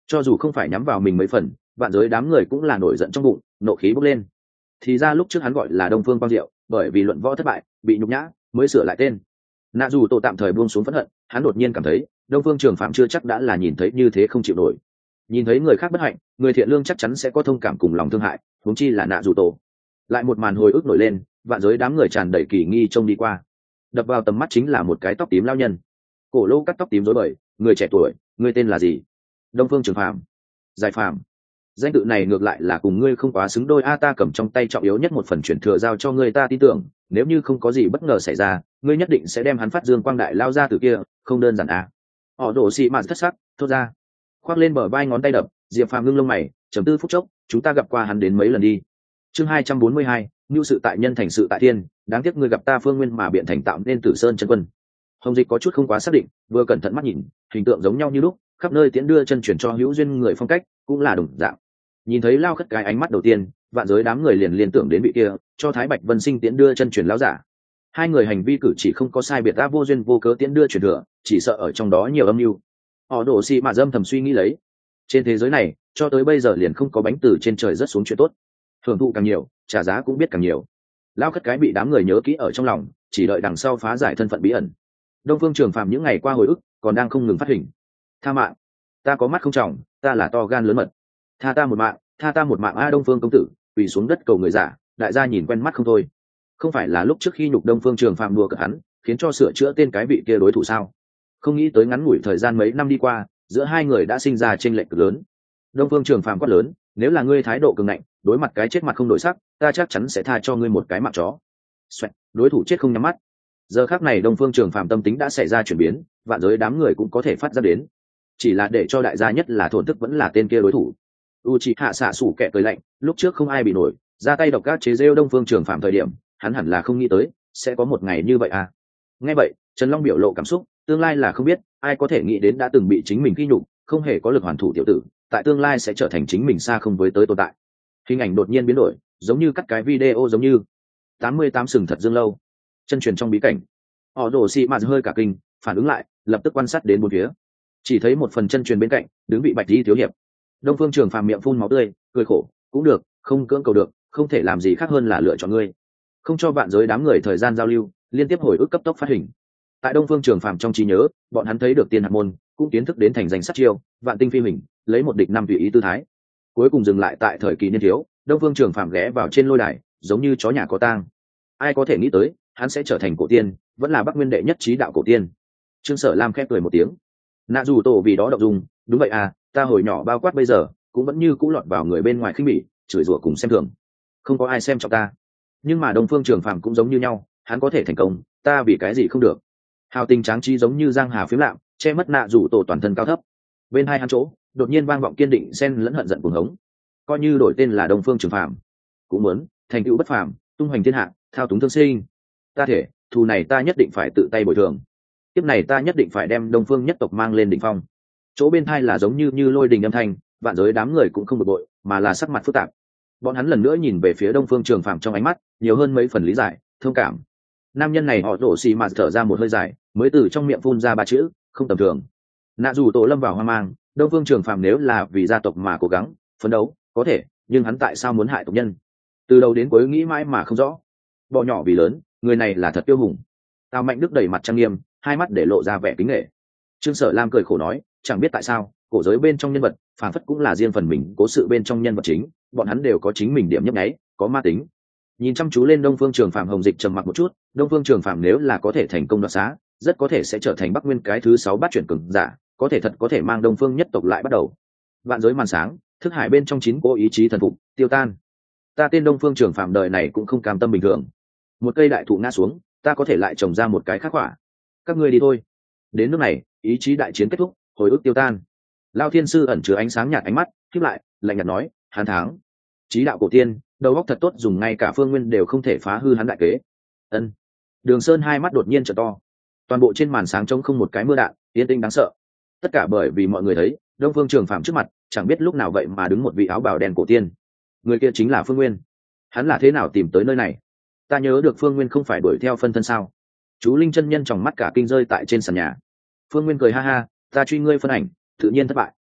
cho dù không phải nhắm vào mình mấy phần, vạn giới đám người cũng là nổi giận trong bụng, nộ khí bốc lên. Thì ra lúc trước hắn gọi là Đông Phương Quang Diệu, bởi vì luận võ thất bại bị nhục nhã mới sửa lại tên. Nạ dù tổ tạm thời buông xuống phẫn hận, hắn đột nhiên cảm thấy Đông Phương Trường Phạm chưa chắc đã là nhìn thấy như thế không chịu nổi. Nhìn thấy người khác bất hạnh, người thiện lương chắc chắn sẽ có thông cảm cùng lòng thương hại, huống chi là Nạ dù tổ. Lại một màn hồi ức nổi lên, vạn giới đám người tràn đầy kỳ nghi trông đi qua. Đập vào tầm mắt chính là một cái tóc tím lao nhân, cổ lô cắt tóc tím rối bời. Người trẻ tuổi, ngươi tên là gì? Đông Phương Trường Phạm. Giải Phạm. Danh tự này ngược lại là cùng ngươi không quá xứng đôi. Ta cầm trong tay trọng yếu nhất một phần chuyển thừa giao cho ngươi, ta tin tưởng nếu như không có gì bất ngờ xảy ra, ngươi nhất định sẽ đem hắn phát dương quang đại lao ra từ kia, không đơn giản Họ đổ xị mạt thất sắc thốt ra, khoác lên bờ vai ngón tay đập. Diệp Phàm ngưng lông mày, trầm tư phút chốc, chúng ta gặp qua hắn đến mấy lần đi. Chương 242, nhu sự tại nhân thành sự tại thiên, đáng tiếc ngươi gặp ta Phương Nguyên mà biện thành tạo nên Tử Sơn chân quân. Hồng Dịch có chút không quá xác định, vừa cẩn thận mắt nhìn, hình tượng giống nhau như lúc, khắp nơi tiễn đưa chân chuyển cho hữu duyên người phong cách cũng là đồng dạng. Nhìn thấy lao khất cái ánh mắt đầu tiên, vạn giới đám người liền liên tưởng đến vị kia cho Thái Bạch Vân Sinh tiễn đưa chân chuyển lão giả. Hai người hành vi cử chỉ không có sai biệt, ta vô duyên vô cớ tiễn đưa truyền thừa, chỉ sợ ở trong đó nhiều âm mưu. Họ đổ xì mà dâm thầm suy nghĩ lấy, trên thế giới này cho tới bây giờ liền không có bánh từ trên trời rớt xuống chuyện tốt, hưởng thụ càng nhiều trả giá cũng biết càng nhiều. Lao khất cái bị đám người nhớ kỹ ở trong lòng, chỉ đợi đằng sau phá giải thân phận bí ẩn. Đông Phương Trường Phàm những ngày qua hồi ức còn đang không ngừng phát hình. Tha mạng, ta có mắt không tròng, ta là to gan lớn mật, tha ta một mạng, tha ta một mạng. Đông Phương công tử quỳ xuống đất cầu người giả, đại gia nhìn quen mắt không thôi. Không phải là lúc trước khi nhục Đông Phương Trường Phàm đùa cợt hắn, khiến cho sửa chữa tên cái vị kia đối thủ sao? Không nghĩ tới ngắn ngủi thời gian mấy năm đi qua, giữa hai người đã sinh ra chênh lệch cực lớn. Đông Phương Trường Phàm quát lớn, nếu là ngươi thái độ cường ngạnh, đối mặt cái chết mặt không đổi sắc, ta chắc chắn sẽ tha cho ngươi một cái mạng chó. Xoẹt, đối thủ chết không nhắm mắt. Giờ khắc này Đông Phương Trường Phàm tâm tính đã xảy ra chuyển biến, vạn giới đám người cũng có thể phát ra đến. Chỉ là để cho đại gia nhất là thổn thức vẫn là tên kia đối thủ. Uchiha xạ sủ kẻ cười lạnh, lúc trước không ai bị nổi, ra tay độc ác chế rêu Đông Phương Trường Phàm thời điểm, hắn hẳn là không nghĩ tới sẽ có một ngày như vậy à. Nghe vậy, Trần Long biểu lộ cảm xúc, tương lai là không biết, ai có thể nghĩ đến đã từng bị chính mình khi nhục, không hề có lực hoàn thủ tiểu tử, tại tương lai sẽ trở thành chính mình xa không với tới tồn tại. Hình ảnh đột nhiên biến đổi, giống như cắt cái video giống như 88 sừng thật dương lâu. Chân truyền trong bí cảnh, họ rồ xì mạt hơi cả kinh, phản ứng lại, lập tức quan sát đến bốn phía. Chỉ thấy một phần chân truyền bên cạnh, đứng vị Bạch Y thiếu hiệp. Đông Phương Trường Phàm miệng phun máu tươi, cười khổ, cũng được, không cưỡng cầu được, không thể làm gì khác hơn là lựa chọn ngươi. Không cho vạn giới đám người thời gian giao lưu, liên tiếp hồi ức cấp tốc phát hình. Tại Đông Phương Trường Phàm trong trí nhớ, bọn hắn thấy được tiên hạt môn, cũng kiến thức đến thành danh sát chiêu, vạn tinh phi hình, lấy một địch năm tùy ý tư thái. Cuối cùng dừng lại tại thời kỳ niên thiếu, Đông Phương Trường Phàm ghé vào trên lôi đài, giống như chó nhà có tang. Ai có thể nghĩ tới, hắn sẽ trở thành cổ tiên, vẫn là Bắc Nguyên đệ nhất trí đạo cổ tiên. Trương Sở Lam khép cười một tiếng. Nạ dù tổ vì đó động dung, đúng vậy à, ta hồi nhỏ bao quát bây giờ, cũng vẫn như cũ lọt vào người bên ngoài khinh bỉ, chửi rủa cùng xem thường. Không có ai xem trọng ta. Nhưng mà Đông Phương Trường Phàm cũng giống như nhau, hắn có thể thành công, ta vì cái gì không được? Hào tình tráng trí giống như giang hà phiếm lạm, che mất nạ rủ tổ toàn thân cao thấp. Bên hai hắn chỗ, đột nhiên vang vọng kiên định xen lẫn hận giận cuồng hống. Coi như đổi tên là Đông Phương Trường Phàm, cũng muốn thành tựu bất phàm, tung hoành thiên hạ, thao túng thương sinh. Ta thể, thù này ta nhất định phải tự tay bồi thường. Tiếp này ta nhất định phải đem Đông Phương nhất tộc mang lên đỉnh phong. Chỗ bên thai là giống như lôi đình âm thanh, vạn giới đám người cũng không bực bội, mà là sắc mặt phức tạp. Bọn hắn lần nữa nhìn về phía Đông Phương Trường Phàm trong ánh mắt nhiều hơn mấy phần lý giải, thông cảm. Nam nhân này họ rổ xì mà thở ra một hơi dài, mới từ trong miệng phun ra ba chữ, không tầm thường. Nạ dù tổ lâm vào hoang mang, Đông Phương Trường Phàm nếu là vì gia tộc mà cố gắng phấn đấu có thể, nhưng hắn tại sao muốn hại tộc nhân? Từ đầu đến cuối nghĩ mãi mà không rõ. Bỏ nhỏ vì lớn, người này là thật tiêu hùng. Tào Mạnh Đức đầy mặt trang nghiêm, hai mắt để lộ ra vẻ kính nể. Trương Sở Lam cười khổ nói, chẳng biết tại sao cổ giới bên trong nhân vật phản phất cũng là riêng phần mình cố sự bên trong nhân vật chính, bọn hắn đều có chính mình điểm nhấp nháy, có ma tính. Nhìn chăm chú lên Đông Phương Trường Phàm, Hồng Dịch trầm mặc một chút. Đông Phương Trường Phàm nếu là có thể thành công đoạt xá, rất có thể sẽ trở thành Bắc Nguyên cái thứ 6 bát chuyển cường giả, có thể thật có thể mang Đông Phương nhất tộc lại bắt đầu. Vạn giới màn sáng, thức hải bên trong 9 cỗ ý chí thần phục tiêu tan. Ta tên Đông Phương Trường Phàm đời này cũng không cam tâm bình thường. Một cây đại thụ ngã xuống, ta có thể lại trồng ra một cái khác quả. Các ngươi đi thôi. Đến nước này, ý chí đại chiến kết thúc, hồi ức tiêu tan. Lao Thiên Sư ẩn chứa ánh sáng nhạt ánh mắt, khép lại, lạnh nhạt nói, hắn thắng. Chí đạo cổ tiên, đầu óc thật tốt, dùng ngay cả Phương Nguyên đều không thể phá hư hắn đại kế. Ân. Đường Sơn hai mắt đột nhiên trở to. Toàn bộ trên màn sáng trống không một cái mưa đạn, yên tĩnh đáng sợ. Tất cả bởi vì mọi người thấy, Đông Phương Trường Phàm trước mặt, chẳng biết lúc nào vậy mà đứng một vị áo bào đen cổ tiên. Người kia chính là Phương Nguyên. Hắn là thế nào tìm tới nơi này? Ta nhớ được Phương Nguyên không phải đuổi theo phân thân sao? Chú Linh chân nhân tròng mắt cả kinh rơi tại trên sàn nhà. Phương Nguyên cười ha ha, ta truy ngươi phân ảnh, tự nhiên thất bại.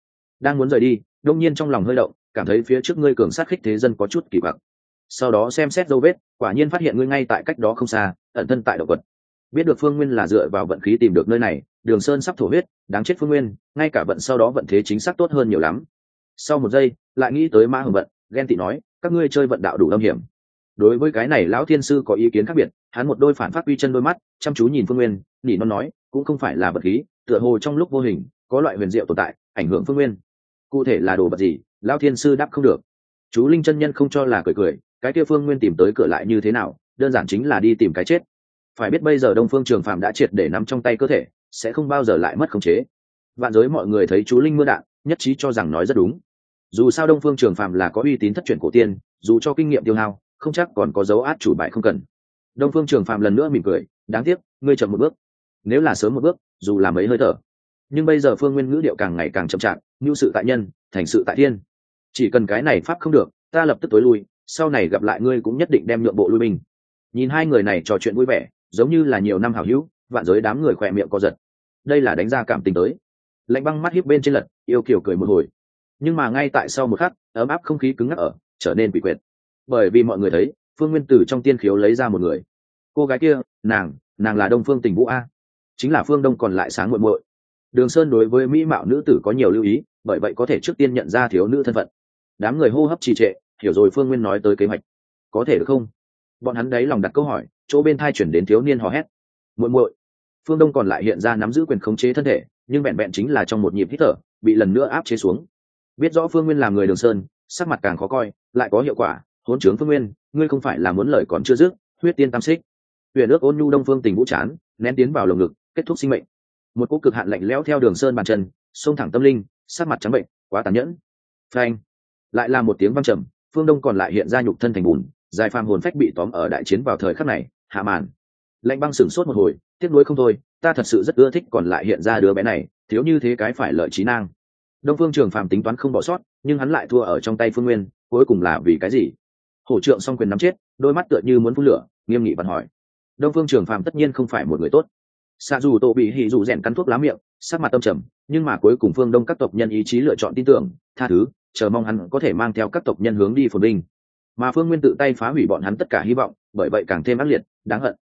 đang muốn rời đi, đông nhiên trong lòng hơi động, cảm thấy phía trước ngươi cường sát khích thế dân có chút kỳ quặc. Sau đó xem xét dấu vết, quả nhiên phát hiện ngươi ngay tại cách đó không xa, ẩn thân tại động vật. Biết được Phương Nguyên là dựa vào vận khí tìm được nơi này, Đường Sơn sắp thổ huyết, đáng chết Phương Nguyên, ngay cả vận sau đó vận thế chính xác tốt hơn nhiều lắm. Sau một giây, lại nghĩ tới Mã Hồng Vận, ghen tị nói, các ngươi chơi vận đạo đủ âm hiểm. Đối với cái này lão thiên sư có ý kiến khác biệt, hắn một đôi phản phát uy chân đôi mắt, chăm chú nhìn Phương Nguyên, nỉ non nói, cũng không phải là vật khí, tựa hồ trong lúc vô hình, có loại huyền diệu tồn tại, ảnh hưởng Phương Nguyên. Cụ thể là đồ vật gì, lão thiên sư đáp không được. Chú Linh chân nhân không cho là cười cười, cái kia Phương Nguyên tìm tới cửa lại như thế nào, đơn giản chính là đi tìm cái chết. Phải biết bây giờ Đông Phương Trường Phàm đã triệt để nắm trong tay cơ thể, sẽ không bao giờ lại mất khống chế. Vạn giới mọi người thấy chú Linh mưa đạn, nhất trí cho rằng nói rất đúng. Dù sao Đông Phương Trường Phàm là có uy tín thất truyền cổ tiên, dù cho kinh nghiệm tiêu hao, không chắc còn có dấu át chủ bài không cần. Đông Phương Trường Phàm lần nữa mỉm cười, đáng tiếc, ngươi chậm một bước. Nếu là sớm một bước, dù là mấy hơi thở. Nhưng bây giờ Phương Nguyên ngữ điệu càng ngày càng chậm chạp, nhu sự tại nhân, thành sự tại thiên. Chỉ cần cái này pháp không được, ta lập tức tối lui, sau này gặp lại ngươi cũng nhất định đem nhượng bộ lui binh. Nhìn hai người này trò chuyện vui vẻ, giống như là nhiều năm hảo hữu, vạn giới đám người khỏe miệng co giật. Đây là đánh ra cảm tình tới. Lạnh băng mắt hiếp bên trên lật, yêu kiều cười một hồi. Nhưng mà ngay tại sau một khắc, ấm áp không khí cứng ngắc ở, trở nên quỷ quyệt. Bởi vì mọi người thấy, Phương Nguyên từ trong tiên khiếu lấy ra một người. Cô gái kia, nàng là Đông Phương Tình Vũ a, chính là Phương Đông còn lại sáng muội muội. Đường Sơn đối với mỹ mạo nữ tử có nhiều lưu ý, bởi vậy có thể trước tiên nhận ra thiếu nữ thân phận. Đám người hô hấp trì trệ, hiểu rồi Phương Nguyên nói tới kế hoạch. Có thể được không? Bọn hắn đấy lòng đặt câu hỏi, chỗ bên thai chuyển đến thiếu niên hò hét. Muội muội. Phương Đông còn lại hiện ra nắm giữ quyền khống chế thân thể, nhưng vẹn vẹn chính là trong một nhịp hít thở, bị lần nữa áp chế xuống. Biết rõ Phương Nguyên là người Đường Sơn, sắc mặt càng khó coi, lại có hiệu quả. Hỗn trướng Phương Nguyên, ngươi không phải là muốn lời còn chưa dứt, huyết tiên tam xích. Huyền ước ôn nhu Đông Phương Tình Vũ chán, nén tiến vào lồng ngực, kết thúc sinh mệnh. Một cỗ cực hạn lạnh lẽo theo Đường Sơn bàn chân, xông thẳng tâm linh, sắc mặt trắng bệnh, quá tàn nhẫn. Phanh! Lại là một tiếng vang trầm, Phương Đông còn lại hiện ra nhục thân thành bùn, dài phàm hồn phách bị tóm ở đại chiến vào thời khắc này, hạ màn. Lạnh băng sửng sốt một hồi, tiếc nuối không thôi, ta thật sự rất ưa thích còn lại hiện ra đứa bé này, thiếu như thế cái phải lợi trí nang. Đông Phương Trường Phàm tính toán không bỏ sót, nhưng hắn lại thua ở trong tay Phương Nguyên, cuối cùng là vì cái gì? Hổ Trượng song quyền nắm chết, đôi mắt tựa như muốn phun lửa, nghiêm nghị bật hỏi. Đông Phương Trường Phàm tất nhiên không phải một người tốt. Sa dù Tô bị hỉ dù rèn cắn thuốc lá miệng, sắc mặt tâm trầm, nhưng mà cuối cùng Phương Đông các tộc nhân ý chí lựa chọn tin tưởng, tha thứ, chờ mong hắn có thể mang theo các tộc nhân hướng đi phồn vinh. Mà Phương Nguyên tự tay phá hủy bọn hắn tất cả hy vọng, bởi vậy càng thêm ác liệt, đáng hận.